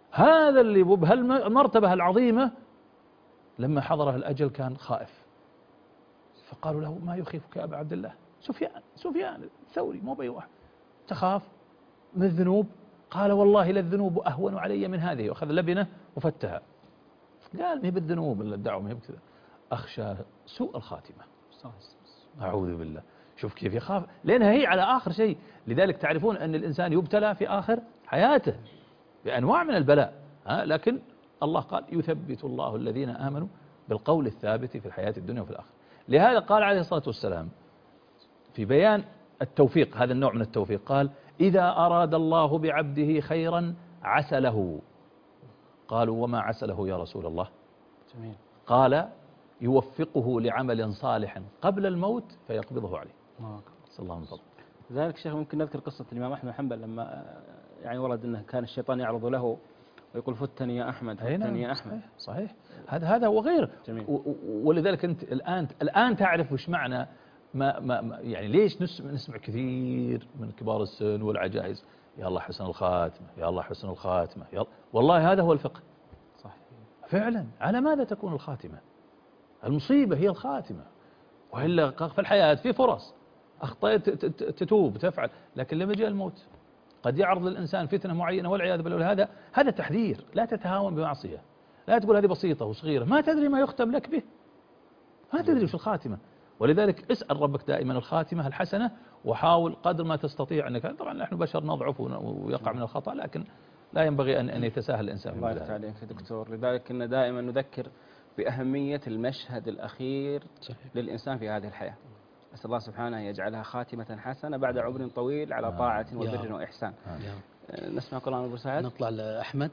هذا اللي بهالمرتبة العظيمة لما حضره الأجل كان خائف، فقالوا له ما يخيفك يا أبا عبد الله؟ سفيان سفيان الثوري مو بأي واحد، تخاف من الذنوب؟ قال والله للذنوب أهون علي من هذه، وأخذ لبنة وفتها. قال ما بالذنوب الدعوة ما بكذا، أخشى سوء الخاتمة. أعوذ بالله. شوف كيف يخاف، لأنها هي على آخر شيء. لذلك تعرفون أن الإنسان يبتلى في آخر حياته بأنواع من البلاء، ها، لكن الله قال يثبت الله الذين آمنوا بالقول الثابت في الحياة الدنيا وفي الآخرة. لهذا قال عليه الصلاة والسلام في بيان التوفيق، هذا النوع من التوفيق، قال إذا أراد الله بعبده خيرا عسله. قالوا وما عسله يا رسول الله؟ جميل. قال يوفقه لعمل صالح قبل الموت فيقبضه عليه. صلى الله عليه وسلم. لذلك شيخ ممكن نذكر قصة الإمام أحمد بن حنبل لما يعني ورد أنه كان الشيطان يعرض له ويقول فتني يا أحمد فتني يا أحمد. صحيح, صحيح. هذا هذا وغيره. ولذلك أنت الآن الآن تعرف وش معنى ما, ما يعني ليش نسمع, نسمع كثير من كبار السن والعجائز يا الله حسن الخاتمة يا الله حسن الخاتمة يا الله. والله هذا هو الفقه. صحيح. فعلا على ماذا تكون الخاتمة؟ المصيبة هي الخاتمة، وإلا في الحياة في فرص أخطأت تتوب تفعل، لكن لما جاء الموت قد يعرض للإنسان فتنة معينة والعياذ بالله. هذا هذا تحذير، لا تتهاون بمعصية، لا تقول هذه بسيطة وصغيرة، ما تدري ما يختم لك به، ما تدري وش الخاتمة. ولذلك اسأل ربك دائما الخاتمة الحسنة، وحاول قدر ما تستطيع أنك، طبعا نحن بشر نضعف ويقع من الخطأ، لكن لا ينبغي أن أن يتساهل الإنسان. الله يفتح عليك يا دكتور. لذلك كنا دائما نذكر بأهمية المشهد الأخير للإنسان في هذه الحياة. أسأل الله سبحانه أن يجعلها خاتمة حسنة بعد عمر طويل على طاعة وبر وإحسان. نسمع قرآن أبو سعد. نطلع لأحمد.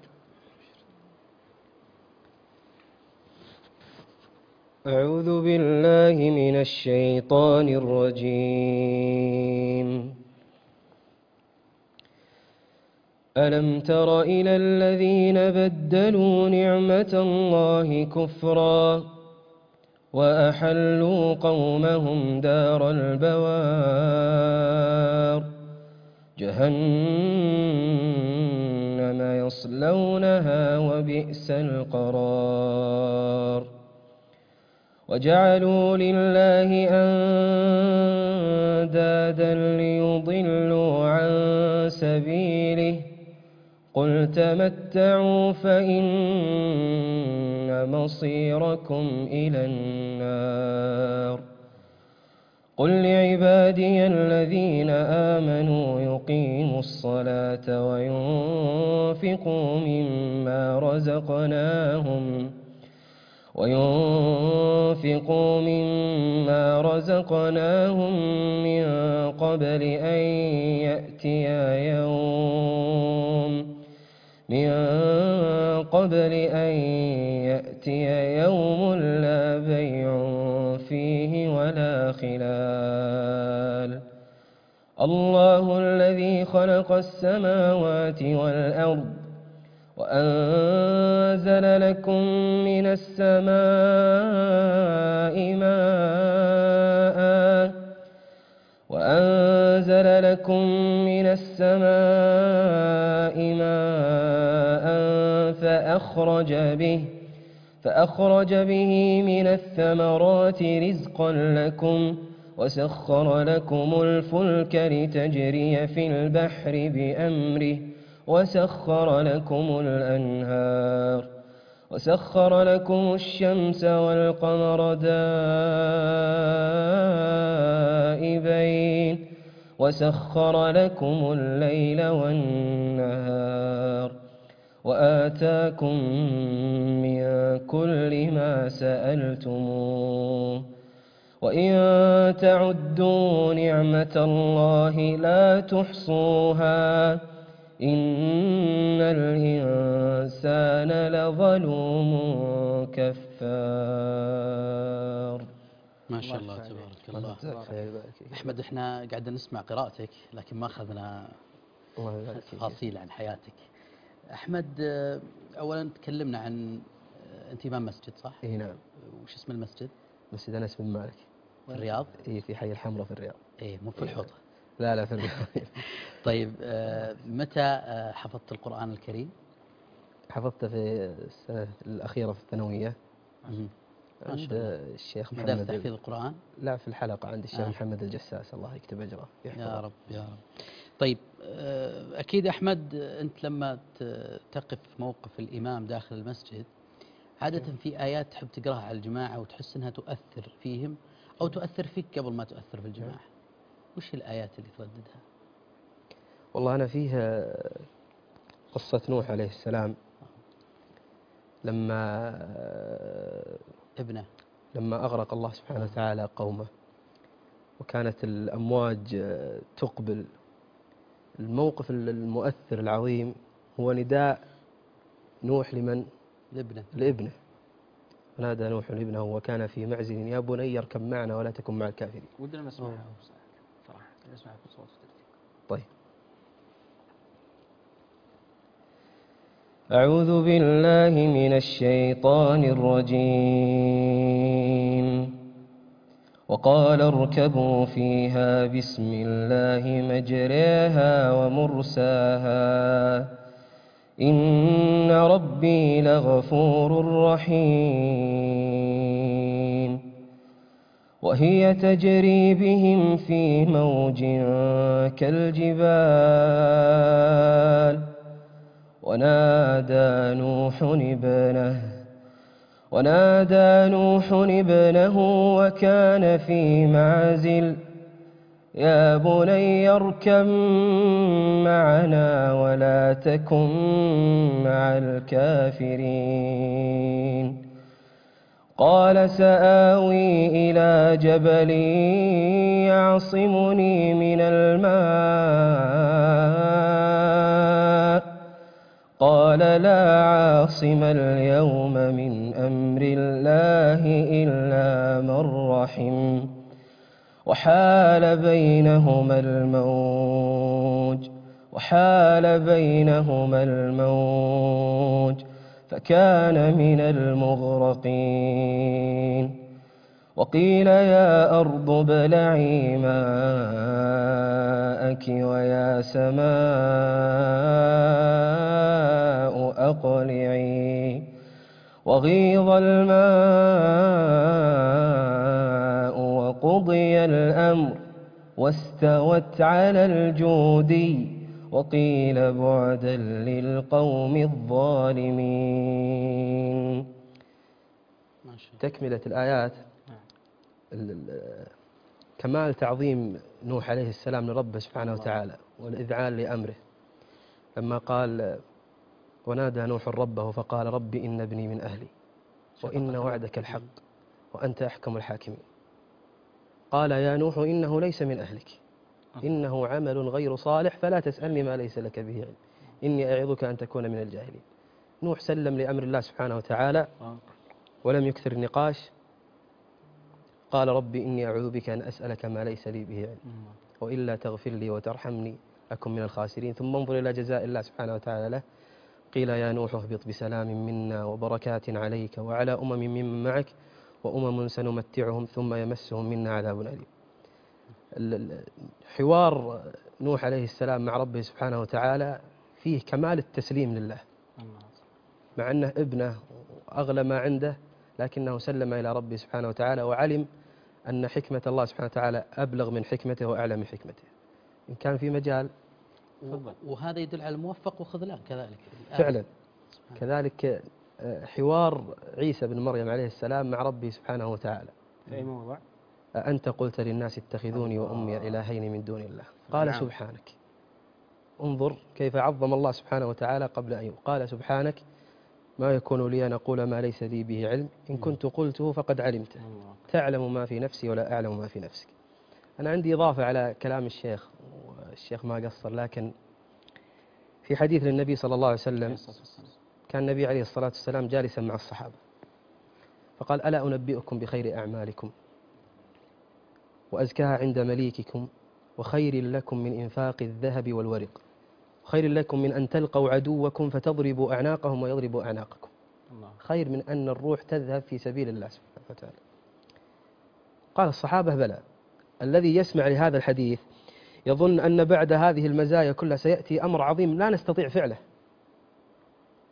أعوذ بالله من الشيطان الرجيم. ألم تر إلى الذين بدلوا نعمة الله كفرا وأحلوا قومهم دار البوار جهنم يصلونها وبئس القرار وجعلوا لله أندادا ليضلوا عن سبيله قل تمتعوا فإن مصيركم إلى النار قل لعبادي الذين آمنوا يقيموا الصلاة وينفقوا مما رزقناهم وينفقوا مما رزقناهم من قبل أن يأتي يوم من قبل أن يأتي يوم لا بيع فيه ولا خلال الله الذي خلق السماوات والأرض وأنزل لكم من السماء ماء وأنزل لكم من السماء ماء فأخرج به فأخرج به من الثمرات رزقا لكم وسخر لكم الفلك لتجري في البحر بأمره وسخر لكم الأنهار وسخر لكم الشمس والقمر دائبين وسخر لكم الليل والنهار وآتاكم من كل ما سألتموه وإن تعدوا نعمة الله لا تحصوها إن الإنسان لظلوم كفار. ما شاء الله تبارك الله. أحمد احنا قاعدين نسمع قراءتك لكن ما أخذنا تفاصيل عن حياتك. أحمد أولا تكلمنا عن أنت إمام مسجد صح؟ إيه نعم. وش اسم المسجد؟ مسجد أنس بن مالك في الرياض؟ إيه في حي الحمراء في الرياض. إيه مو في الحوطة. لا لا في الرياض. طيب متى حفظت القرآن الكريم؟ حفظته في السنة الأخيرة في الثانوية مم. ما عند شاء الله. الشيخ مدارس محمد تحفيظ القرآن. لا، في الحلقة عند الشيخ آه. محمد الجساس، الله يكتب أجره يا رب يا رب. طيب آه، أكيد أحمد، أنت لما ت- تقف موقف الإمام داخل المسجد عادة في آيات تحب تقراها على الجماعة وتحس أنها تؤثر فيهم أو تؤثر فيك قبل ما تؤثر في الجماعة. وش الآيات اللي ترددها؟ والله أنا فيه قصة نوح عليه السلام لما ابنه لما أغرق الله سبحانه وتعالى قومه وكانت الأمواج تقبل. الموقف المؤثر العظيم هو نداء نوح لمن؟ لابنه. لابنه. نادى نوح لابنه وكان في معزل يا بني اركب معنا ولا تكن مع الكافرين. ودنا نسمعها صراحة، نسمعها بصوت. طيب. أعوذ بالله من الشيطان الرجيم. وقال اركبوا فيها بسم الله مجريها ومرساها إن ربي لغفور رحيم. وهي تجري بهم في موج كالجبال ونادى نوح ابنه ونادى نوح ابنه وكان في معزل يا بني اركب معنا ولا تكن مع الكافرين. قال سآوي إلى جبل يعصمني من الماء قال لا عاصم اليوم من أمر الله إلا من رحم وحال بينهما الموج وحال بينهما الموج فكان من المغرقين. وقيل يا أرض ابلعي ماءك ويا سماء أقلعي وغيض الماء وقضي الأمر واستوت على الجودي وقيل بعدا للقوم الظالمين. تكملة الآيات كمال تعظيم نوح عليه السلام لربه سبحانه وتعالى والإذعان لأمره لما قال ونادى نوح ربه فقال رب إن ابني من أهلي وإن وعدك الحق وأنت أحكم الحاكمين. قال يا نوح إنه ليس من أهلك إنه عمل غير صالح فلا تسألني ما ليس لك به علم إني أعظك أن تكون من الجاهلين. نوح سلم لأمر الله سبحانه وتعالى ولم يكثر النقاش. قال ربي إني أعوذ بك أن أسألك ما ليس لي به علم وإلا تغفر لي وترحمني أكن من الخاسرين. ثم انظر إلى جزاء الله سبحانه وتعالى له. قيل يا نوح اهبط بسلام منا وبركات عليك وعلى أمم ممن معك وأمم سنمتعهم ثم يمسهم منا عذاب أليم. حوار نوح عليه السلام مع ربه سبحانه وتعالى فيه كمال التسليم لله مع أنه ابنه أغلى ما عنده لكنه سلم إلى ربه سبحانه وتعالى وعلم أن حكمة الله سبحانه وتعالى أبلغ من حكمته وأعلى من حكمته إن كان في مجال. وهذا يدل على الموفق وخذلان كذلك فعلا. كذلك حوار عيسى بن مريم عليه السلام مع ربه سبحانه وتعالى في أي موضوع؟ أأنت قلت للناس اتخذوني وأمي إلهين من دون الله قال نعم. سبحانك. انظر كيف عظم الله سبحانه وتعالى قبل أن قال سبحانك ما يكون لي أن أقول ما ليس لي به علم إن كنت قلته فقد علمته تعلم ما في نفسي ولا أعلم ما في نفسك. أنا عندي إضافة على كلام الشيخ والشيخ ما قصر لكن في حديث للنبي صلى الله عليه وسلم كان النبي عليه الصلاة والسلام جالسا مع الصحابة فقال ألا أنبئكم بخير أعمالكم وأزكاها عند مليككم وخير لكم من إنفاق الذهب والورق خير لكم من أن تلقوا عدوكم فتضربوا أعناقهم ويضربوا أعناقكم. خير من أن الروح تذهب في سبيل الله سبحانه وتعالى. قال الصحابة بلى. الذي يسمع لهذا الحديث يظن أن بعد هذه المزايا كلها سيأتي أمر عظيم لا نستطيع فعله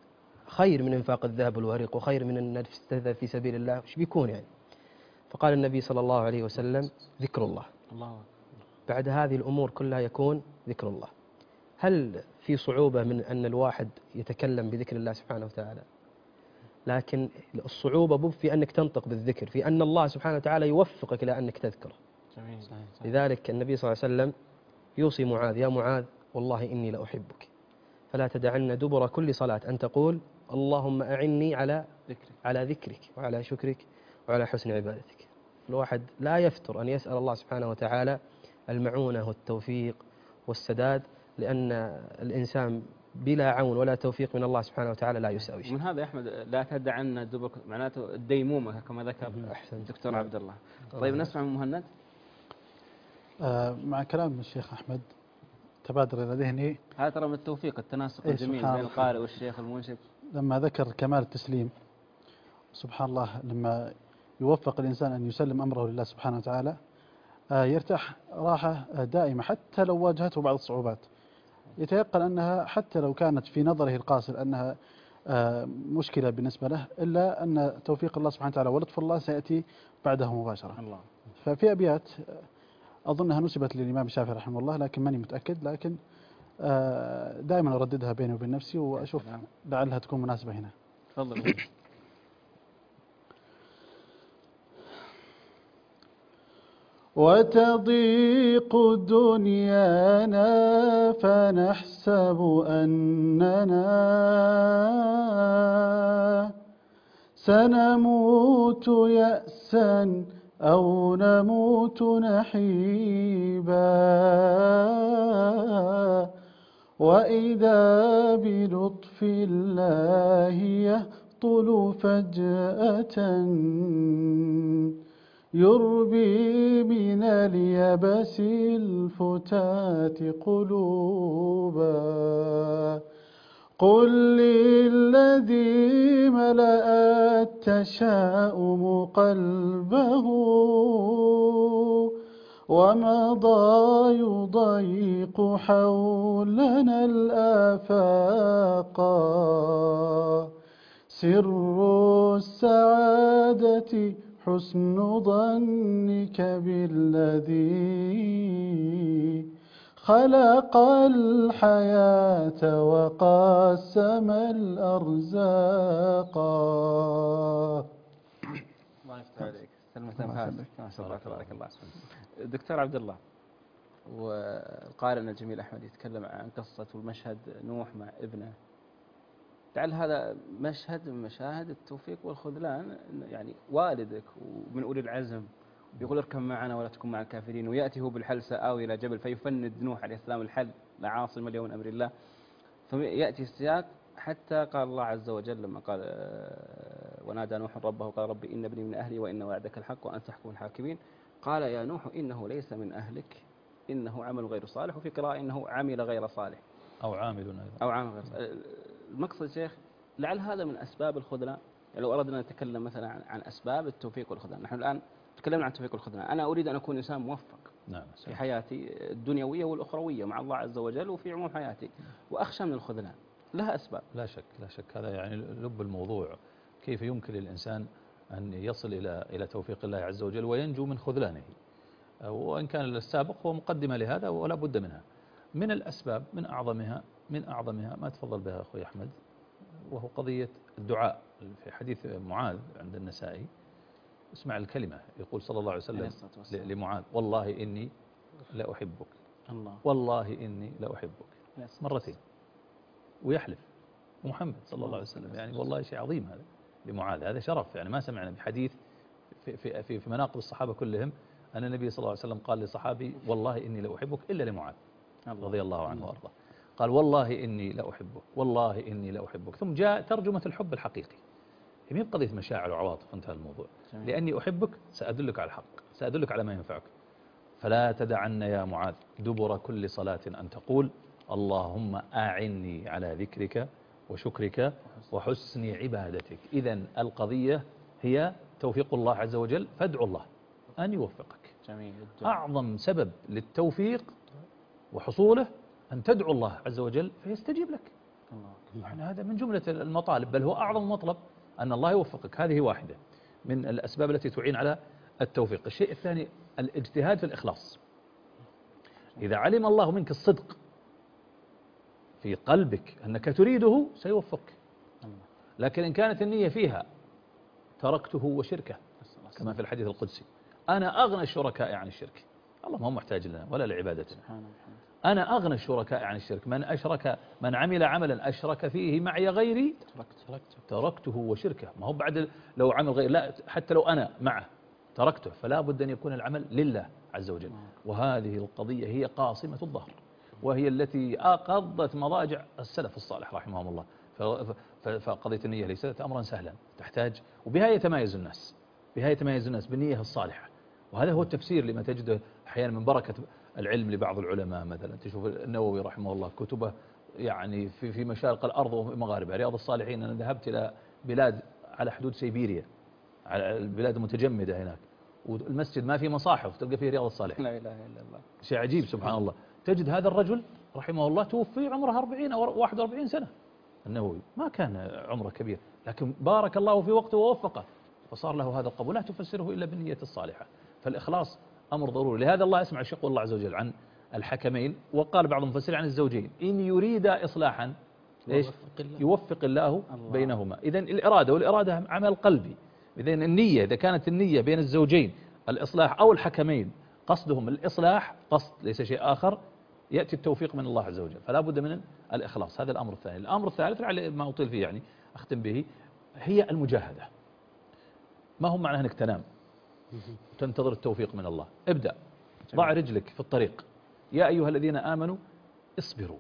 خير من إنفاق الذهب والورق وخير من أن نستهدى في سبيل الله، وش بيكون يعني؟ فقال النبي صلى الله عليه وسلم ذكر الله. الله. بعد هذه الأمور كلها يكون ذكر الله. هل في صعوبة من أن الواحد يتكلم بذكر الله سبحانه وتعالى؟ لكن الصعوبة مو في أنك تنطق بالذكر، في أن الله سبحانه وتعالى يوفقك إلى أنك تذكره. جميل. صحيح. صحيح. لذلك النبي صلى الله عليه وسلم يوصي معاذ: يا معاذ والله إني لأحبك فلا تدعن دبر كل صلاة أن تقول اللهم أعني على ذكرك على ذكرك وعلى شكرك وعلى حسن عبادتك. الواحد لا يفتر أن يسأل الله سبحانه وتعالى المعونة والتوفيق والسداد، لأن الإنسان بلا عون ولا توفيق من الله سبحانه وتعالى لا يساوي شيء. ومن هذا يا أحمد لا تدعن دبر معناته الديمومة كما ذكر أحسنت. الدكتور عبد الله. طيب نسمع من مهند. آه، مع كلام الشيخ أحمد تبادر إلى ذهني هذا ترى من التوفيق التناسق إيه الجميل سبحان بين الله. القارئ والشيخ المنشد. لما ذكر كمال التسليم، سبحان الله لما يوفق الإنسان أن يسلم أمره لله سبحانه وتعالى آه، يرتاح راحة آه، دائمة حتى لو واجهته بعض الصعوبات. يتيقن أنها حتى لو كانت في نظره القاصر أنها آه، مشكلة بالنسبة له، إلا أن توفيق الله سبحانه وتعالى ولطف الله سيأتي بعده مباشرة. الله. ففي أبيات آه، أظنها نسبت للإمام الشافعي رحمه الله لكن ماني متأكد، لكن آه، دائما أرددها بيني وبين نفسي وأشوف لعلها تكون مناسبة هنا. تفضل. وتضيق دنيانا فنحسب أننا سنموت يأسا أو نموت نحيبا، وإذا بلطف الله يهطل فجأة يربي من اليبس الفتات قلوبا. قل للذي ملأ التشاؤم قلبه ومضى يضيق حولنا الآفاق، سر السعادة حسن ظنك بالذي خلق الحياة وقسم الأرزاق. الله يفتح عليك. سلمة فاسد ما شاء الله تبارك الله. دكتور عبد الله، والقارئ الجميل أحمد يتكلم عن قصة والمشهد نوح مع ابنه، لعل هذا مشهد من مشاهد التوفيق والخذلان. يعني والدك ومن أولي العزم يقول اركب معنا ولا تكن مع الكافرين، ويأتي هو بالحل سآوي إلى جبل فيفند نوح عليه السلام الحل لا عاصم اليوم من أمر الله. فيأتي السياق حتى قال الله عز وجل لما قال ونادى نوح ربه قال ربي إن ابني من أهلي وإن وعدك الحق وأنت تحكم الحاكمين، قال يا نوح إنه ليس من أهلك إنه عمل غير صالح، وفي قراءة إنه عمل غير صالح أو عامل أو عامل غير صالح. المقصد شيخ لعل هذا من أسباب الخذلان. يعني لو أردنا نتكلم مثلا عن, عن أسباب التوفيق والخذلان، نحن الآن تكلمنا عن التوفيق والخذلان، أنا أريد أن أكون إنسان موفق نعم في حياتي الدنيوية والأخروية مع الله عز وجل وفي عموم حياتي، وأخشى من الخذلان. لها أسباب. لا شك لا شك هذا يعني لب الموضوع، كيف يمكن للإنسان أن يصل إلى إلى توفيق الله عز وجل وينجو من خذلانه، وإن كان السابق هو مقدمة لهذا ولا بد منها. من الأسباب من أعظمها من أعظمها ما تفضل بها أخوي أحمد، وهو قضية الدعاء. في حديث معاذ عند النسائي اسمع الكلمة، يقول صلى الله عليه وسلم لمعاذ والله إني لا أحبك، الله والله إني لا أحبك، مرتين ويحلف محمد صلى الله عليه وسلم. يعني والله شيء عظيم هذا لمعاذ، هذا شرف. يعني ما سمعنا بحديث في, في, في, في مناقب الصحابة كلهم أن النبي صلى الله عليه وسلم قال لصحابي والله إني لا أحبك إلا لمعاذ رضي الله عنه وأرضاه، قال والله إني لا أحبك والله إني لا أحبك. ثم جاء ترجمة الحب الحقيقي، هي مو قضية مشاعر وعواطف، انتهى الموضوع. جميل. لأني أحبك سأدلك على الحق، سأدلك على ما ينفعك. فلا تدعن يا معاذ دبر كل صلاة أن تقول اللهم أعني على ذكرك وشكرك وحسن عبادتك. إذن القضية هي توفيق الله عز وجل، فادعو الله أن يوفقك. جميل. أعظم سبب للتوفيق وحصوله أن تدعو الله عز وجل فيستجيب لك. يعني هذا من جملة المطالب، بل هو أعظم مطلب أن الله يوفقك. هذه واحدة من الأسباب التي تعين على التوفيق. الشيء الثاني الاجتهاد في الإخلاص. إذا علم الله منك الصدق في قلبك أنك تريده سيوفقك، لكن إن كانت النية فيها تركته وشركه كما في الحديث القدسي: أنا أغنى الشركاء عن الشرك. الله ما هو محتاج لنا ولا لعبادتنا. أنا أغنى الشركاء عن الشرك، من أشرك من عمل عملا أشرك فيه معي غيري تركته وشركه. ما هو بعد لو عمل غير، لا، حتى لو أنا معه تركته، فلا بد أن يكون العمل لله عز وجل. وهذه القضية هي قاصمة الظهر، وهي التي أقضت مضاجع السلف الصالح رحمهم الله. فقضية النية ليست أمرا سهلا، تحتاج، وبها يتميز الناس، بها يتميز الناس بالنية الصالحة. وهذا هو التفسير لما تجده أحيانا من بركة العلم لبعض العلماء. مثلا تشوف النووي رحمه الله كتبه يعني في في مشارق الأرض ومغاربها. رياض الصالحين، أنا ذهبت إلى بلاد على حدود سيبيريا، على البلاد المتجمدة هناك، والمسجد ما في مصاحف تلقى فيه رياض الصالحين. لا إله إلا الله. شيء عجيب سبحان الله. تجد هذا الرجل رحمه الله توفي عمره أربعين أو واحد وأربعين سنة. النووي ما كان عمره كبير، لكن بارك الله في وقته ووفقه فصار له هذا القبول. لا تفسره إلا بالنية الصالحة. فالإخلاص أمر ضروري. لهذا الله يسمع شق الله عز وجل عن الحكمين، وقال بعض المفسرين عن الزوجين: إن يريد إصلاحا إيش يوفق الله بينهما. إذن الإرادة، والإرادة عمل قلبي. إذن النية، إذا كانت النية بين الزوجين الإصلاح أو الحكمين قصدهم الإصلاح قصد ليس شيء آخر، يأتي التوفيق من الله عز وجل. فلا بد من الإخلاص. هذا الأمر الثاني. الأمر الثالث ما أطيل فيه يعني أختم به، هي المجاهدة. ما هو معناه أنك تنام تنتظر التوفيق من الله. ابدأ، ضع رجلك في الطريق. يا أيها الذين آمنوا اصبروا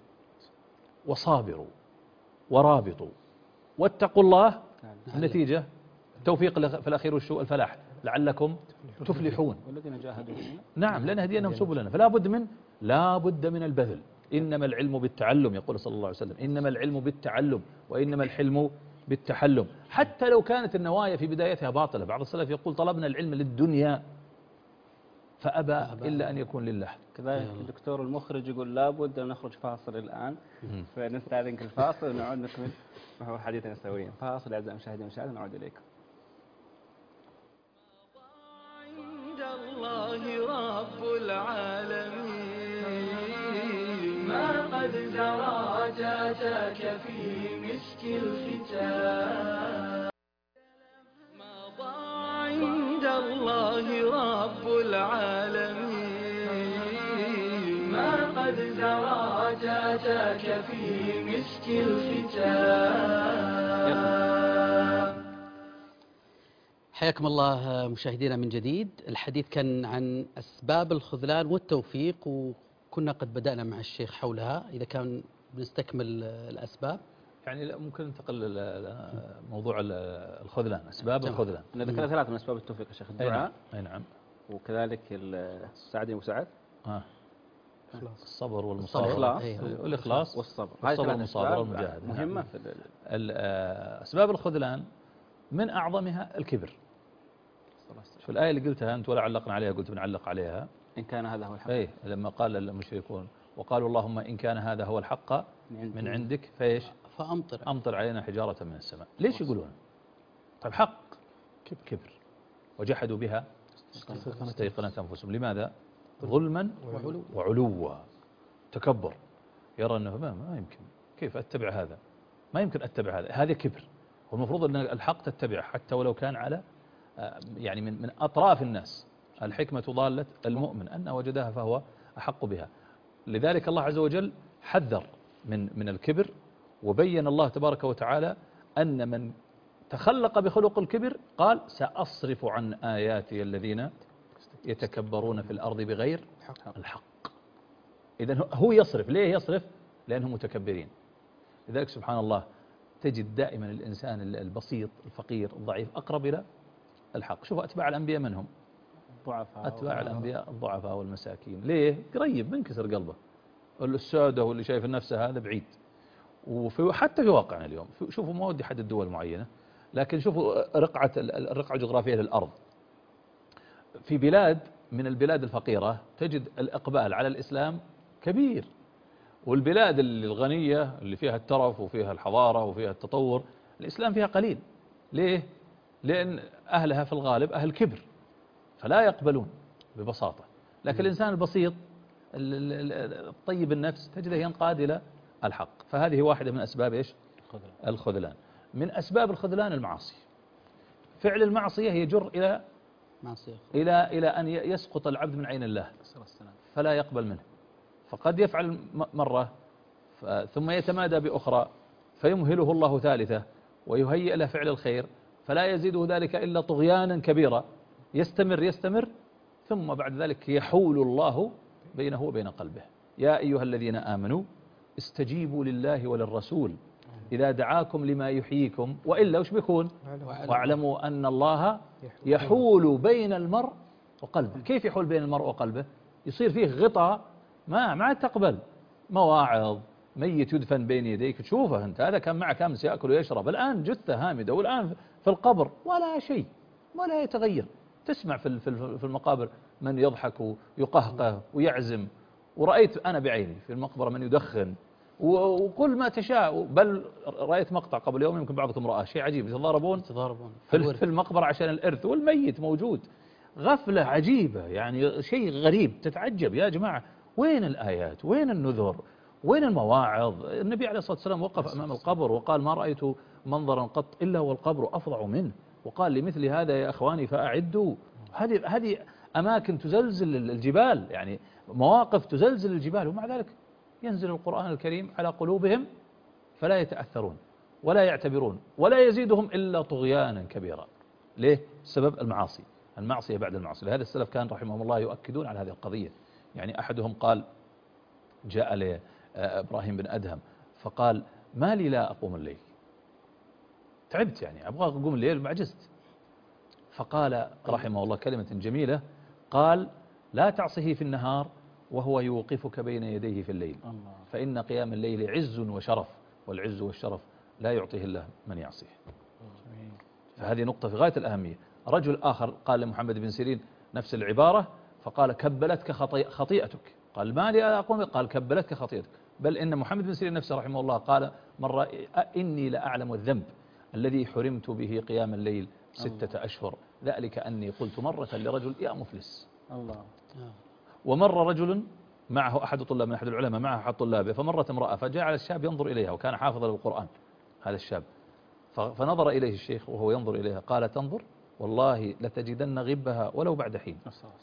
وصابروا ورابطوا واتقوا الله. النتيجة التوفيق في الأخير والشو الفلاح، لعلكم تفلحون. والذين جاهدوا فينا نعم لنهدينهم سبلنا. فلا بد من لا بد من البذل. إنما العلم بالتعلم، يقول صلى الله عليه وسلم: إنما العلم بالتعلم وإنما الحلم بالتحلم. حتى لو كانت النوايا في بدايتها باطلة. بعض السلف يقول: طلبنا العلم للدنيا فأبى إلا أن يكون لله. كذلك الدكتور المخرج يقول: لابد أن نخرج فاصل الآن، فنستأذنك الفاصل ونعود نكمل محور حديثنا سويا. فاصل أعزائي المشاهدين والمشاهدات، نعود إليكم. عند الله رب العالمين، ما قد زرعت أتاك في مسك الختام. ما ضاع عند الله رب العالمين، ما قد زرعت أتاك في مسك الختام. حياكم الله مشاهدينا من جديد. الحديث كان عن أسباب الخذلان والتوفيق، وكنا قد بدأنا مع الشيخ حولها. إذا كان بنستكمل الأسباب يعني لا ممكن ننتقل لموضوع الخذلان، أسباب الخذلان. ذكرنا ثلاث من أسباب التوفيق يا شيخ: الدعاء، أي نعم، وكذلك السعادة المساعد، آه. الصبر والمصابرة، الإخلاص والإخلاص والصبر. الصبر والمصابرة والمجاهدة مهمة في أسباب الخذلان. من أعظمها الكبر. في الآية اللي قلتها أنت ولا علقنا عليها، قلت بنعلق عليها: إن كان هذا هو الحق. إيه، لما قال المشركون وقالوا: اللهم إن كان هذا هو الحق من عندك فإيش فأمطر أمطر علينا حجارة من السماء. ليش يقولون؟ طيب حق، كبر، وجحدوا بها استيقنت أنفسهم. لماذا؟ ظلما وعلوا، تكبر، يرى أنه ما, ما يمكن، كيف أتبع هذا؟ ما يمكن أتبع هذا، هذا كبر. والمفروض أن الحق تتبعه حتى ولو كان على يعني من من أطراف الناس. الحكمة ضالة المؤمن، أن وجدها فهو أحق بها. لذلك الله عز وجل حذر من من الكبر، وبين الله تبارك وتعالى أن من تخلق بخلق الكبر قال: سأصرف عن آياتي الذين يتكبرون في الأرض بغير الحق. إذن هو يصرف. ليه يصرف؟ لأنهم متكبرين. لذلك سبحان الله تجد دائما الإنسان البسيط الفقير الضعيف أقرب إلى الحق. شوفوا أتباع الأنبياء منهم؟ ضعفاء. أتباع الأنبياء الضعفاء والمساكين. ليه؟ قريب منكسر قلبه. السادة واللي شايف نفسه هذا بعيد. وفي حتى في واقعنا اليوم شوفوا، ما ودي حدد دول معينة، لكن شوفوا رقعة الرقعة الجغرافية للأرض. في بلاد من البلاد الفقيرة تجد الإقبال على الإسلام كبير، والبلاد الغنية اللي فيها الترف وفيها الحضارة وفيها التطور الإسلام فيها قليل. ليه؟ لأن أهلها في الغالب أهل كبر فلا يقبلون ببساطة. لكن الإنسان البسيط الطيب النفس تجده ينقاد إلى الحق. فهذه واحدة من أسباب إيش؟ الخذلان. من أسباب الخذلان المعاصي. فعل المعصية يجر إلى معصية. إلى إلى أن يسقط العبد من عين الله فلا يقبل منه. فقد يفعل مرة ثم يتمادى بأخرى فيمهله الله ثالثة ويهيئ له فعل الخير فلا يزيده ذلك إلا طغيانا كبيرا يستمر يستمر ثم بعد ذلك يحول الله بينه وبين قلبه. يا أيها الذين آمنوا استجيبوا لله وللرسول إذا دعاكم لما يحييكم وإلا وش بيكون؟ واعلموا أن الله يحول بين المرء وقلبه. كيف يحول بين المرء وقلبه؟ يصير فيه غطاء ما ما تقبل مواعظ، ميت يدفن بين يديك تشوفه أنت، هذا كان معك أمس يأكل ويشرب الآن جثة هامدة والآن في القبر ولا شيء ولا يتغير. تسمع في في المقابر من يضحك ويقهقه ويعزم، ورأيت أنا بعيني في المقبرة من يدخن وكل ما تشاء. بل رأيت مقطع قبل يوم يمكن بعضكم رآه شيء عجيب، يتضاربون في المقبرة عشان الإرث والميت موجود. غفلة عجيبة يعني شيء غريب تتعجب يا جماعة وين الآيات وين النذر وين المواعظ؟ النبي عليه الصلاة والسلام وقف أمام القبر وقال ما رأيت منظرا قط إلا والقبر أفظع منه، وقال لمثل هذا يا أخواني فأعدوا. هذه هذه أماكن تزلزل الجبال، يعني مواقف تزلزل الجبال، ومع ذلك ينزل القرآن الكريم على قلوبهم فلا يتأثرون ولا يعتبرون ولا يزيدهم إلا طغيانا كبيرا. ليه؟ سبب المعاصي، المعصية بعد المعصية. لهذا السلف كان رحمهم الله يؤكدون على هذه القضية. يعني أحدهم قال جاء لي إبراهيم بن أدهم فقال ما لي لا أقوم الليل، تعبت يعني أبغى أقوم الليل ما عجزت. فقال رحمه الله كلمة جميلة، قال لا تعصه في النهار وهو يوقفك بين يديه في الليل، فإن قيام الليل عز وشرف، والعز والشرف لا يعطيه الله من يعصيه. فهذه نقطة في غاية الأهمية. رجل آخر قال لمحمد بن سيرين نفس العبارة فقال كبلتك خطيئتك، قال ما لي أقوم، قال كبلتك خطيئتك. بل إن محمد بن سيرين نفسه رحمه الله قال مرة إني لأعلم الذنب الذي حرمت به قيام الليل ستة أشهر، ذلك أني قلت مرة لرجل يا مفلس. الله. ومر رجل معه أحد طلاب من أحد العلماء معه أحد طلابه، فمرت امرأة فجعل الشاب ينظر إليها وكان حافظا للقرآن هذا الشاب، فنظر إليه الشيخ وهو ينظر إليها قال تنظر والله لتجدن غبها ولو بعد حين،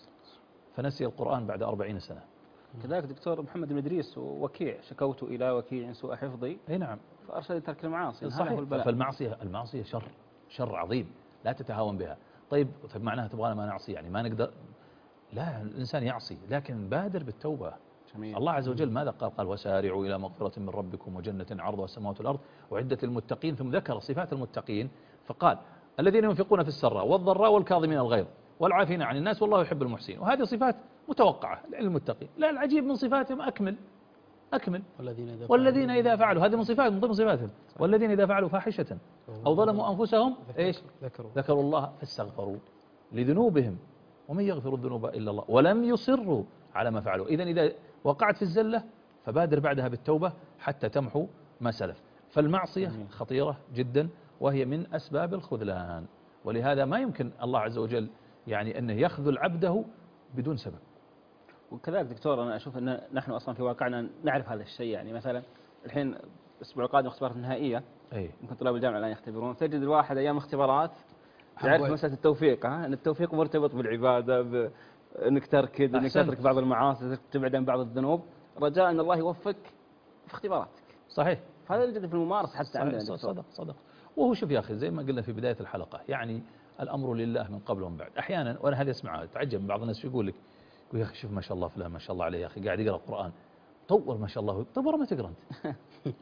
فنسي القرآن بعد أربعين سنة. كذلك دكتور محمد بن إدريس وكيع شكوت إلى وكيع سوء حفظي، أي نعم، فأرشد ترك المعاصي. صحيح. فالمعصية المعصية شر شر عظيم لا تتهاون بها. طيب طيب معناها تبغانا ما نعصي يعني ما نقدر؟ لا، الإنسان يعصي لكن بادر بالتوبة. جميل. الله عز وجل ماذا قال؟ قال وسارعوا إلى مغفرة من ربكم وجنة عرضها السماوات والأرض وعدة المتقين، ثم ذكر صفات المتقين فقال الذين ينفقون في السراء والضراء والكاظمين الغيظ والعافين عن الناس والله يحب المحسنين. وهذه صفات متوقعة للمتقين. لا، العجيب من صفاتهم أكمل أكمل والذين إذا, والذين إذا فعلوا، هذه من صفات من ضمن صفاتهم، والذين إذا فعلوا فاحشة أو ظلموا أنفسهم إيش؟ ذكروا, ذكروا الله فاستغفروا لذنوبهم ومن يغفر الذنوب إلا الله ولم يصروا على ما فعلوا. إذن إذا وقعت في الزلة فبادر بعدها بالتوبة حتى تمحو ما سلف. فالمعصية خطيرة جدا وهي من أسباب الخذلان، ولهذا ما يمكن الله عز وجل يعني أنه يخذل عبده بدون سبب. وكذلك دكتور أنا أشوف أن نحن أصلا في واقعنا نعرف هذا الشيء. يعني مثلا الحين الأسبوع القادم اختبارات نهائية، أي. يمكن طلاب الجامعة الآن يختبرون، تجد الواحد أيام اختبارات يعرف مسألة التوفيق، ها أن التوفيق مرتبط بالعبادة، بأنك تركض، أنك تترك بعض المعاصي، تبعد عن بعض الذنوب، رجاء أن الله يوفقك في اختباراتك. صحيح. هذا يوجد في الممارسة حتى عندنا. صدق صدق. وهو شوف يا أخي زي ما قلنا في بداية الحلقة، يعني الأمر لله من قبل ومن بعد. أحيانا وأنا هذا أسمعه تعجب من بعض الناس يقول لك يقول يا أخي شوف ما شاء الله فلان ما شاء الله عليه يا أخي قاعد يقرأ القرآن طور ما شاء الله. طور ما تقرأ أنت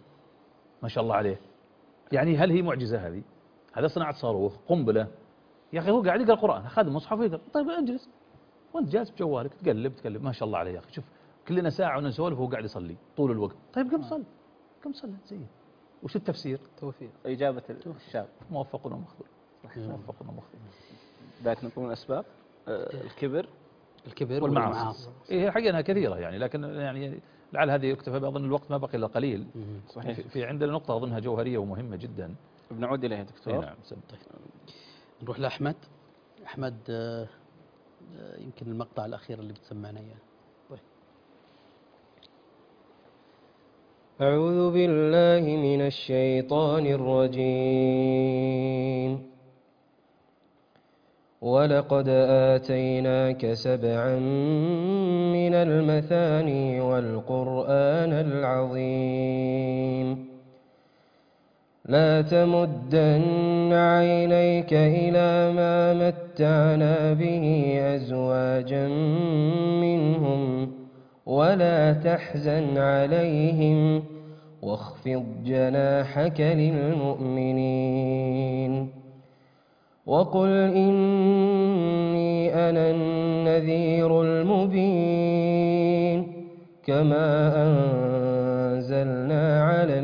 ما شاء الله عليه. يعني هل هي معجزة هذه؟ هذا صناعة صاروخ قنبلة يا أخي. هو قاعد يقرأ القرآن أخذ المصحف ويقرأ. طيب انجلس وأنت جالس بجوالك تقلب تقلب ما شاء الله عليه يا أخي. شوف كلنا ساعة ونسولف وهو قاعد يصلي طول الوقت. طيب قم صل قم صل زين. وش التفسير؟ توفيق إجابة الشاب موفق ومخذول. موفق ومخذول. ذاك نقول من أسباب الكبر الكبر والمعاصي. والمعاصي. إيه هي حقيقة أنها كثيرة يعني، لكن يعني لعل هذه يكتفى، أظن الوقت ما بقي إلا قليل. صحيح. في, في عندنا نقطة أظنها جوهرية ومهمة جدا بنعود إليها دكتور. إيه نعم. طيب نروح لأحمد. أحمد آه، آه، يمكن المقطع الأخير اللي بتسمعنا إياه. طيب. أعوذ بالله من الشيطان الرجيم. ولقد آتيناك سبعا من المثاني والقرآن العظيم. لا تمدن عينيك إلى ما متعنا به أزواجا منهم ولا تحزن عليهم واخفض جناحك للمؤمنين وقل إني أنا النذير المبين كما أنزلنا على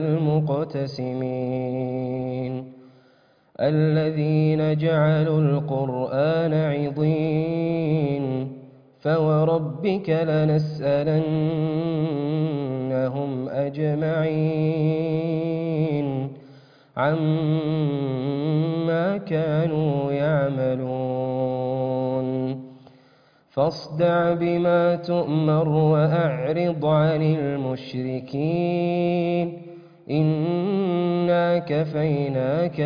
المقتسمين الذين جعلوا القرآن عضين فوربك لنسألنهم أجمعين عما كانوا يعملون فاصدع بما تؤمر وأعرض عن المشركين إنا كفيناك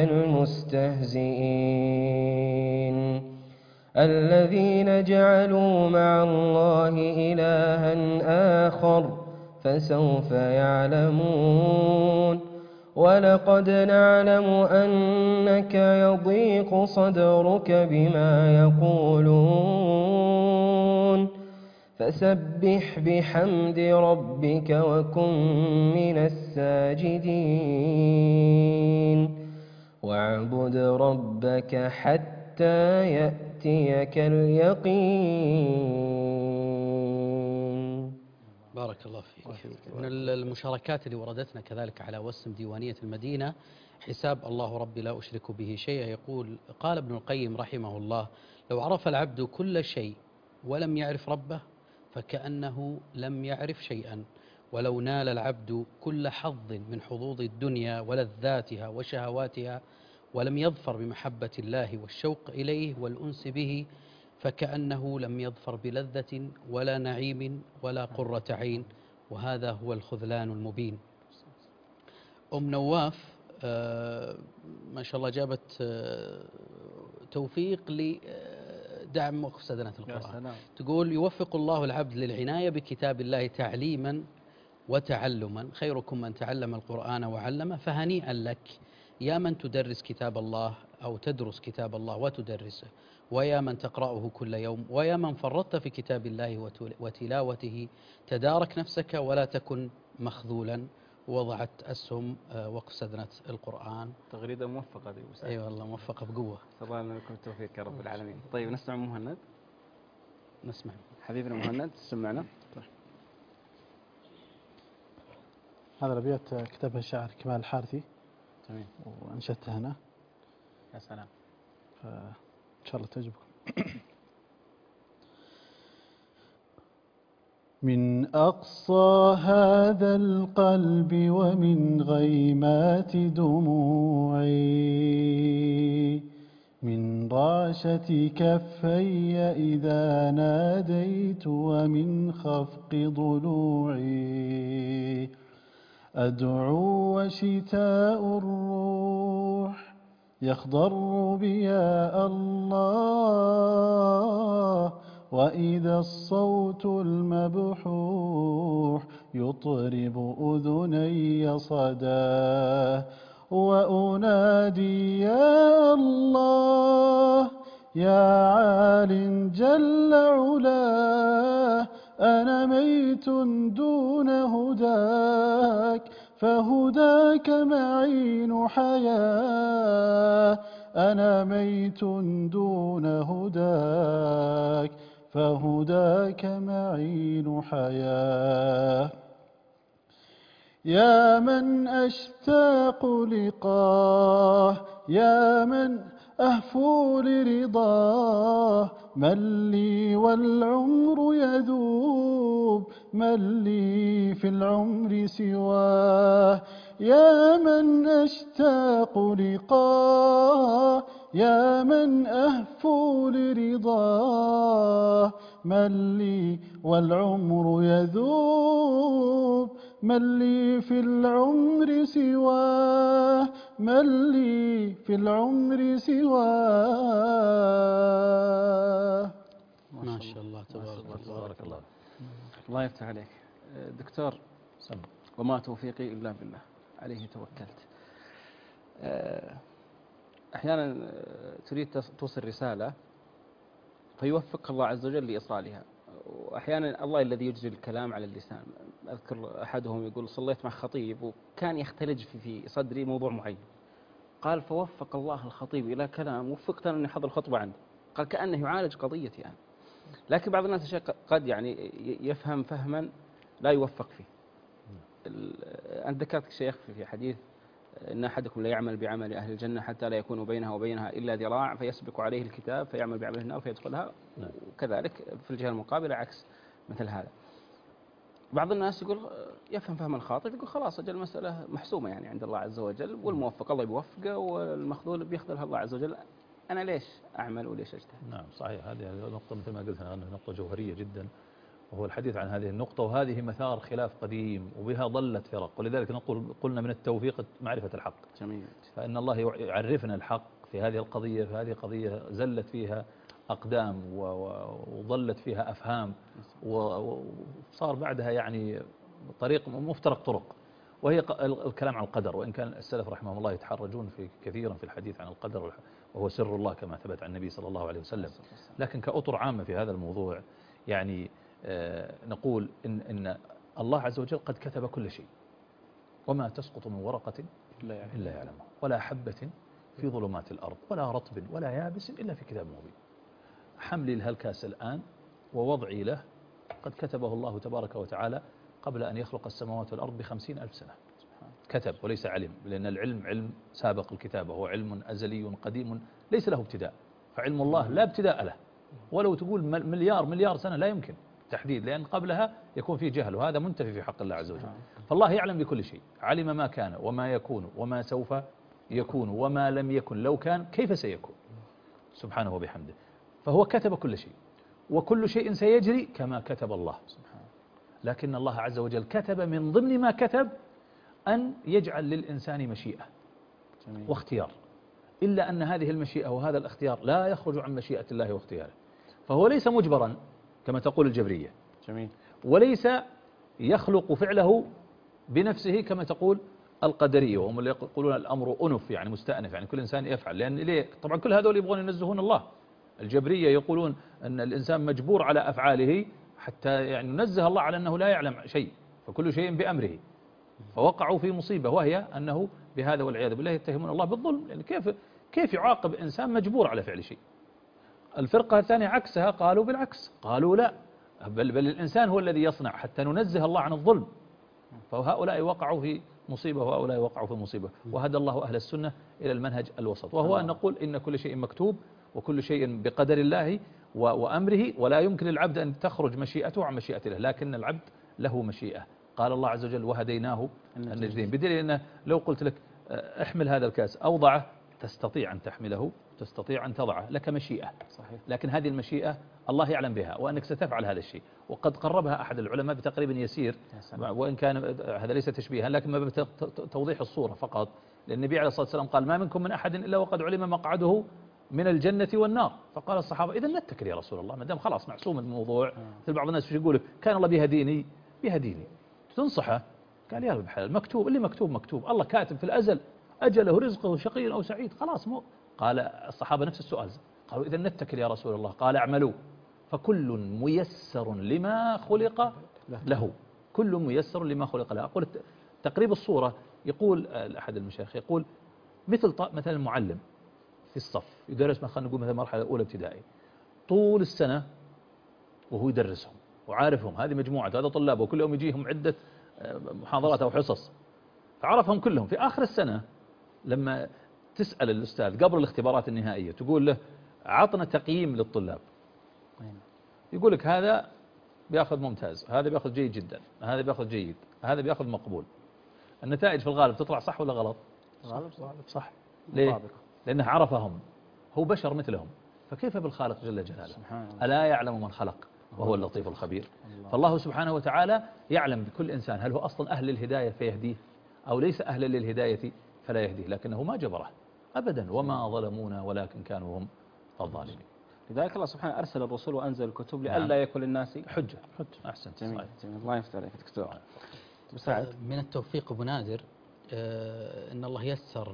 المستهزئين الذين جعلوا مع الله إلها آخر فسوف يعلمون ولقد نعلم أنك يضيق صدرك بما يقولون فسبح بحمد ربك وكن من الساجدين واعبد ربك حتى يأتيك اليقين. بارك الله فيك. من المشاركات اللي وردتنا كذلك على وسم ديوانية المدينة حساب الله ربي لا أشرك به شيئا، يقول قال ابن القيم رحمه الله: لو عرف العبد كل شيء ولم يعرف ربه فكأنه لم يعرف شيئا، ولو نال العبد كل حظ من حظوظ الدنيا ولذاتها وشهواتها ولم يظفر بمحبة الله والشوق إليه والأنس به فكأنه لم يظفر بلذة ولا نعيم ولا قرة عين، وهذا هو الخذلان المبين. أم نواف آه ما شاء الله جابت آه توفيق لدعم مقصدنة القرآن. تقول: يوفق الله العبد للعناية بكتاب الله تعليما وتعلما، خيركم من تعلم القرآن وعلمه، فهنيئا لك يا من تدرس كتاب الله أو تدرس كتاب الله وتدرسه، ويا من تقرأه كل يوم، ويا من فرطت في كتاب الله وتلاوته، تدارك نفسك ولا تكن مخذولا. ووضعت أسهم وقف سدنة القرآن. تغريدة موفقة دي. أي أيوة والله موفقة بقوة. الله لنا لكم التوفيق يا رب العالمين. طيب نسمع مهند. نسمع حبيبنا مهند سمعنا. طيب. هذا الأبيات كتبها الشاعر كمال الحارثي. تمام. وأنشدتها هنا. يا سلام. فإن شاء الله تعجبكم. من أقصى هذا القلب ومن غيمات دموعي من رعشة كفي إذا ناديت ومن خفق ضلوعي أدعو وشتاء الروح يخضر بي يا الله وإذا الصوت المبحوح يطرب أذني صداه وأنادي يا الله يا عال جل علاه أنا ميت دون هداك فهداك معين حياة أنا ميت دون هداك فهداك معين حياة يا من أشتاق لقاه يا من أهفو لرضاه من لي والعمر يذوب، من لي في العمر سواه، يا من أشتاق لقاه، يا من أهفو لرضاه، من لي والعمر يذوب، من لي في العمر سواه، من لي في العمر سواه. ما شاء الله تبارك الله. تبارك الله. الله يفتح عليك دكتور. سم. وما توفيقي إلا بالله، عليه توكلت. أحيانا تريد توصل رسالة فيوفق الله عز وجل لإيصالها، وأحيانا الله الذي يجري الكلام على اللسان. أذكر أحدهم يقول صليت مع خطيب وكان يختلج في صدري موضوع معين، قال فوفق الله الخطيب إلى كلام وفقت أن أحضر الخطبة عنده، قال كأنه يعالج قضيتي أنا. لكن بعض الناس قد يعني يفهم فهما لا يوفق فيه. أنت ذكرت شيخ في حديث إن أحدكم لا يعمل بعمل أهل الجنة حتى لا يكون بينها وبينها إلا ذراع فيسبق عليه الكتاب فيعمل بعمل النار فيدخلها. نعم. وكذلك في الجهة المقابلة عكس مثل هذا. بعض الناس يقول يفهم فهما خاطئ، يقول خلاص أجل المسألة محسومة يعني عند الله عز وجل، والموفق الله بيوفقه والمخذول بيخذلها الله عز وجل، أنا ليش أعمل وليش أجتهد؟ نعم صحيح، هذه النقطة مثل ما قلت أنا نقطة جوهرية جدا، وهو الحديث عن هذه النقطة، وهذه مثار خلاف قديم وبها ضلت فرق، ولذلك نقول قلنا من التوفيق معرفة الحق. جميل. فإن الله يعرفنا الحق في هذه القضية، في هذه قضية زلت فيها أقدام وظلت فيها أفهام، وصار بعدها يعني طريق مفترق طرق، وهي الكلام عن القدر. وإن كان السلف رحمهم الله يتحرجون في كثيرا في الحديث عن القدر، وهو سر الله كما ثبت عن النبي صلى الله عليه وسلم. لكن كأطر عامة في هذا الموضوع يعني آه نقول إن, إن الله عز وجل قد كتب كل شيء، وما تسقط من ورقة إلا يعلمها، ولا حبة في ظلمات الأرض، ولا رطب ولا يابس إلا في كتاب مبين. حملي لهالكاس الآن ووضعي له قد كتبه الله تبارك وتعالى قبل أن يخلق السماوات والأرض بخمسين ألف سنة. كتب وليس علم، لأن العلم علم سابق الكتابة، هو علم أزلي قديم ليس له ابتداء، فعلم الله لا ابتداء له، ولو تقول مليار مليار سنة لا يمكن تحديد، لأن قبلها يكون فيه جهل، وهذا منتفي في حق الله عز وجل. فالله يعلم بكل شيء، علم ما كان وما يكون وما سوف يكون وما لم يكن لو كان كيف سيكون سبحانه وبحمده. فهو كتب كل شيء، وكل شيء سيجري كما كتب الله سبحانه. لكن الله عز وجل كتب من ضمن ما كتب أن يجعل للإنسان مشيئة واختيار، إلا أن هذه المشيئة وهذا الاختيار لا يخرج عن مشيئة الله واختياره، فهو ليس مجبرا كما تقول الجبرية. جميل. وليس يخلق فعله بنفسه كما تقول القدرية، وهم اللي يقولون الأمر أنف يعني مستأنف، يعني كل إنسان يفعل، لأن ليه؟ طبعا كل هذول يبغون ينزهون الله. الجبرية يقولون أن الإنسان مجبور على أفعاله حتى يعني ننزه الله على أنه لا يعلم شيء، فكل شيء بأمره، فوقعوا في مصيبة وهي أنه بهذا والعياذ بالله يتهمون الله بالظلم. يعني كيف كيف يعاقب إنسان مجبور على فعل شيء؟ الفرقة الثانية عكسها، قالوا بالعكس، قالوا لا، بل, بل الإنسان هو الذي يصنع حتى ننزه الله عن الظلم. فهؤلاء وقعوا في مصيبة وهؤلاء وقعوا في مصيبة، وهدى الله أهل السنة إلى المنهج الوسط، وهو أن نقول إن كل شيء مكتوب وكل شيء بقدر الله وأمره، ولا يمكن للعبد أن تخرج مشيئته عن مشيئة الله، لكن العبد له مشيئة. قال الله عز وجل وهديناه النجدين، بدليل أنه لو قلت لك احمل هذا الكاس أو ضعه تستطيع أن تحمله، تستطيع أن تضعه، لك مشيئة. صحيح. لكن هذه المشيئة الله يعلم بها وأنك ستفعل هذا الشيء، وقد قربها أحد العلماء بتقريب يسير، وإن كان هذا ليس تشبيها لكن ما بتوضيح الصورة فقط، لأن النبي عليه الصلاة والسلام قال ما منكم من أحد إلا وقد علم مقعده من الجنة والنار. فقال الصحابة إذا نتكل يا رسول الله، ما دام خلاص معصوم الموضوع. مثل بعض الناس يقول كان الله بيهديني بيهديني، تنصحه؟ قال يا رب الحلال مكتوب، اللي مكتوب مكتوب، الله كاتب في الأزل أجله رزقه شقي أو سعيد، خلاص مو. قال الصحابة نفس السؤال، قالوا إذا نتكل يا رسول الله، قال اعملوا فكل ميسر لما خلق له، كل ميسر لما خلق له. أقول تقريب الصورة، يقول أحد المشايخ يقول مثل مثلا المعلم في الصف يدرس، خلينا نقول مثلا مرحلة أولى ابتدائي، طول السنة وهو يدرسهم وعارفهم، هذه مجموعة هذا طلاب وكل يوم يجيهم عدة محاضرات أو حصص، فعرفهم كلهم. في آخر السنة لما تسأل الأستاذ قبل الاختبارات النهائية تقول له عطنا تقييم للطلاب، يقول لك هذا بياخذ ممتاز، هذا بياخذ جيد جدا، هذا بياخذ جيد، هذا بياخذ مقبول. النتائج في الغالب تطلع صح ولا غلط؟ غالب صح. صح. ليه؟ لأنه عرفهم، هو بشر مثلهم، فكيف بالخالق جل جلاله؟ ألا يعلم من خلق وهو اللطيف الخبير. فالله سبحانه وتعالى يعلم بكل إنسان هل هو أصلا أهل للهداية فيهديه أو ليس أهلا للهداية فلا يهديه، لكنه ما جبره أبدا، وما ظلمونا ولكن كانوا هم الظالمين. لذلك الله سبحانه أرسل الرسل وأنزل الكتب نعم. لئلا يكون للناس حجة. حجة. أحسنت. جميل. جميل. الله يفتح عليك دكتور. مساعد. من التوفيق أبو نادر أن الله يسر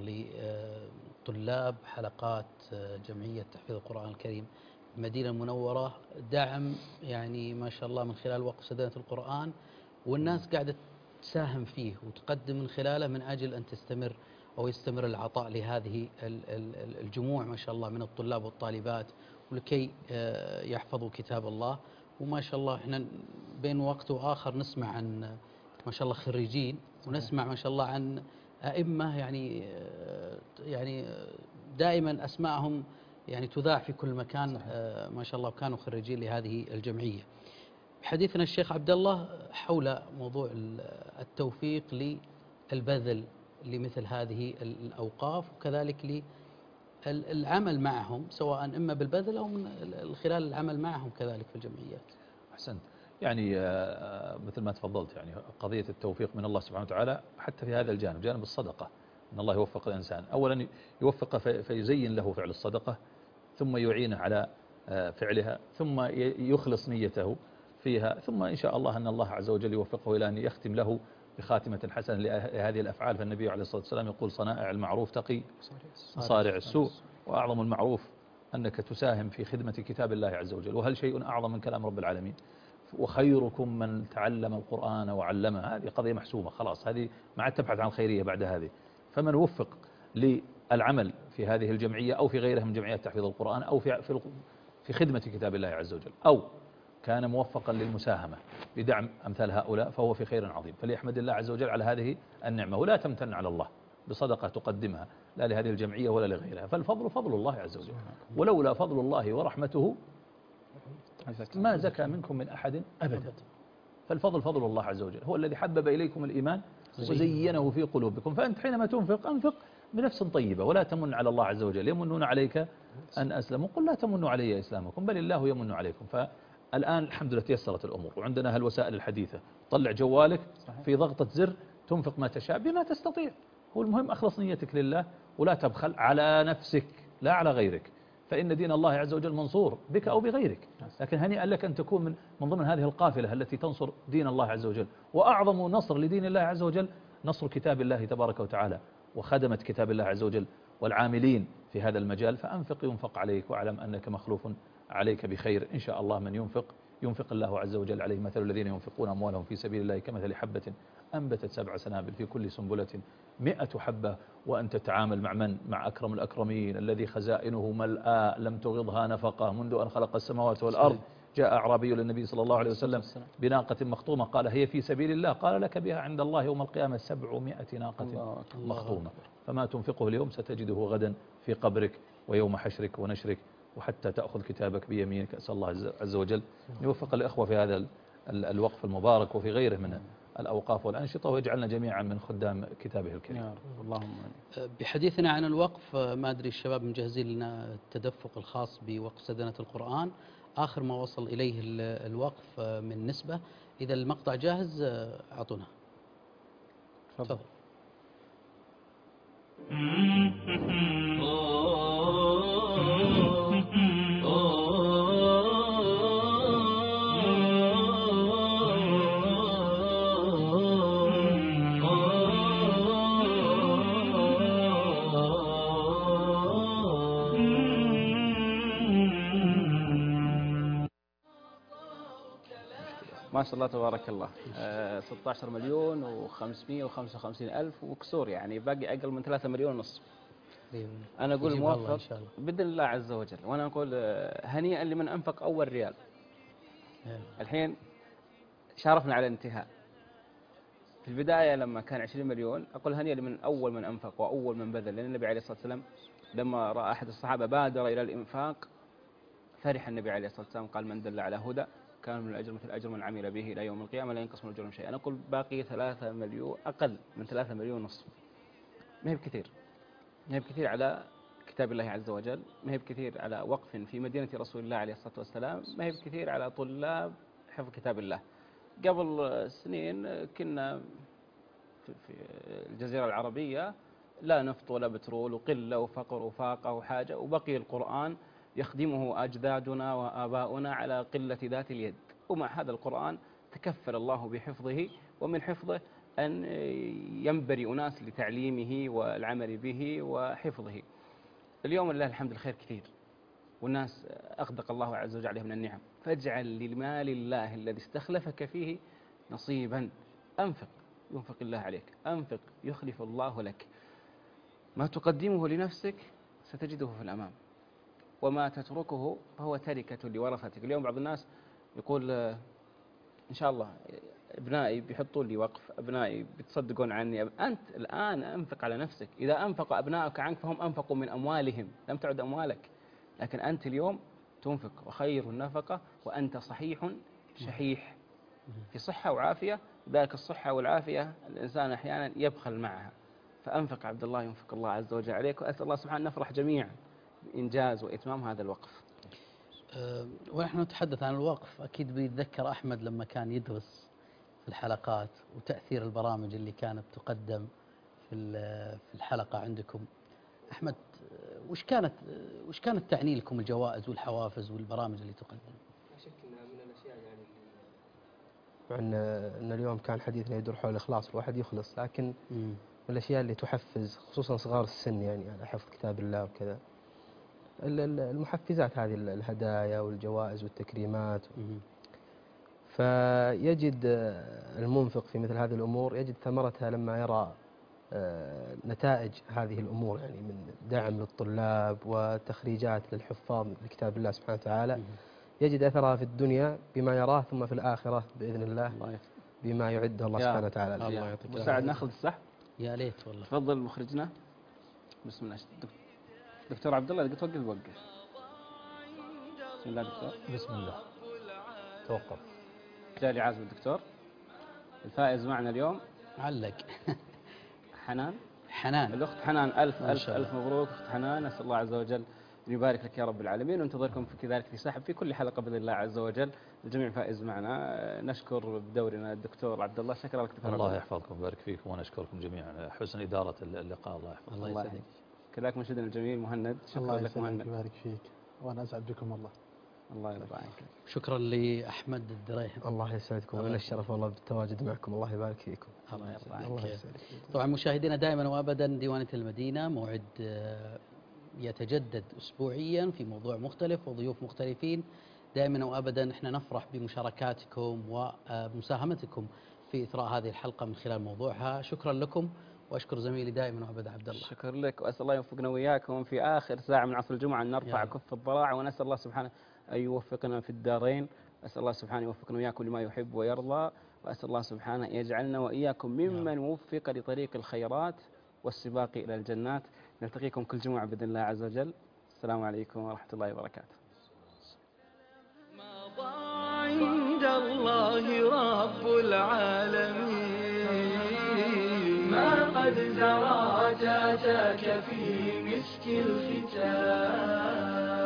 لطلاب حلقات جمعية تحفيظ القرآن الكريم المدينة المنورة دعم يعني ما شاء الله من خلال وقف سدنة القرآن، والناس قاعدة تساهم فيه وتقدم من خلاله من أجل أن تستمر أو يستمر العطاء لهذه الجموع ما شاء الله من الطلاب والطالبات، ولكي يحفظوا كتاب الله. وما شاء الله احنا بين وقت وآخر نسمع عن ما شاء الله خريجين، ونسمع ما شاء الله عن أئمة يعني يعني دائما أسماءهم يعني تذاع في كل مكان ما شاء الله، كانوا خريجين لهذه الجمعية. حديثنا الشيخ عبد الله حول موضوع التوفيق للبذل لمثل هذه الأوقاف، وكذلك للعمل معهم سواء إما بالبذل أو من خلال العمل معهم كذلك في الجمعيات. أحسنت. يعني مثل ما تفضلت، يعني قضية التوفيق من الله سبحانه وتعالى حتى في هذا الجانب، جانب الصدقة، أن الله يوفق الإنسان، أولا يوفق فيزين له فعل الصدقة، ثم يعينه على فعلها، ثم يخلص نيته فيها، ثم إن شاء الله أن الله عز وجل يوفقه إلى أن يختم له بخاتمة حسنة لهذه الأفعال. فالنبي عليه الصلاة والسلام يقول صنائع المعروف تقي مصارع السوء، وأعظم المعروف أنك تساهم في خدمة كتاب الله عز وجل، وهل شيء أعظم من كلام رب العالمين؟ وخيركم من تعلم القرآن وعلمه، هذه قضية محسومة خلاص، هذه ما عاد تبحث عن خيرية بعد هذه. فمن وفق للعمل في هذه الجمعية أو في غيرها من جمعيات تحفيظ القرآن أو في في خدمة كتاب الله عز وجل، أو كان موفقا للمساهمة بدعم أمثال هؤلاء، فهو في خير عظيم. فليحمد الله عز وجل على هذه النعمة، ولا تمتن على الله بصدقة تقدمها لا لهذه الجمعية ولا لغيرها، فالفضل فضل الله عز وجل، ولولا فضل الله ورحمته ما زكى منكم من أحد أبدا. فالفضل فضل الله عز وجل، هو الذي حبب إليكم الإيمان وزينه في قلوبكم. فأنت حينما تنفق أنفق بنفس طيبة، ولا تمن على الله عز وجل. يمنون عليك أن أسلموا، قل لا تمنوا علي إسلامكم بل الله يمن عليكم. فالآن الحمد لله تيسرت الأمور، وعندنا هالوسائل الحديثة، طلع جوالك في ضغطة زر تنفق ما تشاء بما تستطيع. هو المهم أخلص نيتك لله، ولا تبخل على نفسك لا على غيرك، فإن دين الله عز وجل منصور بك أو بغيرك. لكن هنيئا لك أن تكون من من ضمن هذه القافلة التي تنصر دين الله عز وجل. وأعظم نصر لدين الله عز وجل نصر كتاب الله تبارك وتعالى وخدمة كتاب الله عز وجل والعاملين في هذا المجال. فأنفق ينفق عليك، واعلم أنك مخلوف عليك بخير إن شاء الله. من ينفق ينفق الله عز وجل عليه. مثل الذين ينفقون أموالهم في سبيل الله كمثل حبة أنبتت سبع سنابل في كل سنبلة مئة حبة. وأن تتعامل مع من؟ مع أكرم الأكرمين الذي خزائنه ملآ لم تغضها نفقة منذ أن خلق السماوات والأرض. جاء أعرابي للنبي صلى الله عليه وسلم بناقة مخطومة، قال هي في سبيل الله؟ قال لك بها عند الله يوم القيامة سبعمائة ناقة مخطومة، فما تنفقه اليوم ستجده غدا في قبرك ويوم حشرك ونشرك، وحتى تأخذ كتابك بيمينك. أسأل الله عز وجل أن يوفق الإخوة في هذا الوقف المبارك وفي غيره من الأوقاف والأنشطة، ويجعلنا جميعا من خدام كتابه الكريم. اللهم. بحديثنا عن الوقف، ما أدري الشباب مجهزين لنا التدفق الخاص بوقف سدنة القرآن، آخر ما وصل إليه الوقف من نسبة. إذا المقطع جاهز أعطونا. تفضل. ما شاء الله تبارك الله. آه ستة عشر مليون وخمسمائة وخمسة وخمسين ألف وكسور، يعني باقي أقل من ثلاثة مليون ونصف. أنا أقول موفق بإذن الله عز وجل. وأنا أقول هنيئا لمن أنفق أول ريال. الحين شارفنا على الانتهاء. في البداية لما كان عشرين مليون أقول هنيئا لمن أول من أنفق وأول من بذل، لأن النبي عليه الصلاة والسلام لما رأى أحد الصحابة بادر إلى الإنفاق فرح النبي عليه الصلاة والسلام قال من دل على هدى كان من الأجر مثل أجر من عمل به إلى يوم القيامة لا ينقص من الأجر شيئا. أنا أقول باقي ثلاثة مليون، أقل من ثلاثة مليون ونصف، ما هي بكثير، ما هي بكثير على كتاب الله عز وجل، ما هي بكثير على وقف في مدينة رسول الله عليه الصلاة والسلام، ما هي بكثير على طلاب حفظ كتاب الله. قبل سنين كنا في الجزيرة العربية لا نفط ولا بترول وقلة وفقر وفاقة وحاجة، وبقي القرآن يخدمه أجدادنا وآباؤنا على قلة ذات اليد، ومع هذا القرآن تكفل الله بحفظه، ومن حفظه أن ينبري أناس لتعليمه والعمل به وحفظه. اليوم لله الحمد الخير كثير، والناس أغدق الله عز وجل عليهم من النعم، فاجعل لمال الله الذي استخلفك فيه نصيبا، أنفق ينفق الله عليك، أنفق يخلف الله لك، ما تقدمه لنفسك ستجده في الأمام، وما تتركه فهو تركة لورثتك. اليوم بعض الناس يقول إن شاء الله أبنائي بيحطوا لي وقف، أبنائي بتصدقون عني، أنت الآن أنفق على نفسك. إذا أنفق أبنائك عنك فهم أنفقوا من أموالهم، لم تعد أموالك، لكن أنت اليوم تنفق، وخير النفقة وأنت صحيح شحيح، في صحة وعافية. ذلك الصحة والعافية الإنسان أحيانا يبخل معها، فأنفق عبد الله ينفق الله عز وجل عليك، وأسأل الله سبحانه نفرح جميعا بإنجاز وإتمام هذا الوقف. أه ونحن نتحدث عن الوقف، أكيد بيتذكر أحمد لما كان يدرس في الحلقات وتأثير البرامج اللي كانت تقدم في في الحلقة عندكم. أحمد، وش كانت وش كانت تعني لكم الجوائز والحوافز والبرامج اللي تقدم؟ لا شك انها من الاشياء يعني مع ان ان اليوم كان حديثنا يدور حول الاخلاص، الواحد يخلص، لكن مم. من الاشياء اللي تحفز خصوصا صغار السن يعني على حفظ كتاب الله وكذا، المحفزات هذه، الهدايا والجوائز والتكريمات. مم. فيجد المنفق في مثل هذه الامور يجد ثمرتها لما يرى نتائج هذه الأمور، يعني من دعم للطلاب وتخريجات للحفاظ لكتاب الله سبحانه وتعالى، يجد أثرها في الدنيا بما يراه، ثم في الآخرة بإذن الله بما يعده الله سبحانه وتعالى. الله يعطيك مساعد. ناخذ السحب يا ليت والله. تفضل مخرجنا. بسم الله. دكتور عبد الله إذا توقف وقف. بسم الله دكتور. بسم الله. توقف. جالي عازم الدكتور. الفائز معنا اليوم علق حنان. حنان الأخت حنان، ألف ألف ألف مبروك أخت حنان، أسأل الله عز وجل أن يبارك لك يا رب العالمين، وننتظركم في كذلك في سحب في كل حلقة بإذن الله عز وجل. الجميع فائز معنا. نشكر بدورنا الدكتور عبد الله. شكرا لك دكتور. الله يحفظكم ويبارك فيكم، وأنا أشكركم جميعا حسن إدارة اللقاء. الله يحفظكم. الله يسعدك. كذلك منشدنا الجميل مهند. شكرا لك مهند. الله يبارك فيك، وأنا أسعد بكم والله. الله يرضى عنك. شكرا لأحمد الدريهم. الله يسعدكم، وأنا الشرف والله بالتواجد معكم. الله يبارك فيكم. الله يرضى عنك. طبعا مشاهدينا دائما وابدا ديوانية المدينة موعد يتجدد أسبوعيا في موضوع مختلف وضيوف مختلفين. دائما وابدا احنا نفرح بمشاركاتكم ومساهمتكم في إثراء هذه الحلقة من خلال موضوعها. شكرا لكم، واشكر زميلي دائما وابدا عبد الله. شكرا لك، واسال الله يوفقنا وياكم في اخر ساعه من عصر الجمعه ان نرفع كف الضراعه، ونسال الله سبحانه ان يوفقنا في الدارين. اسال الله سبحانه يوفقنا وياكم لما يحب ويرضى، واسال الله سبحانه يجعلنا واياكم ممن وفق لطريق الخيرات والسباق الى الجنات. نلتقيكم كل جمعه باذن الله عز وجل. السلام عليكم ورحمه الله وبركاته. عند الله رب العالمين ما قد زرعت أتاك في مسك الختام.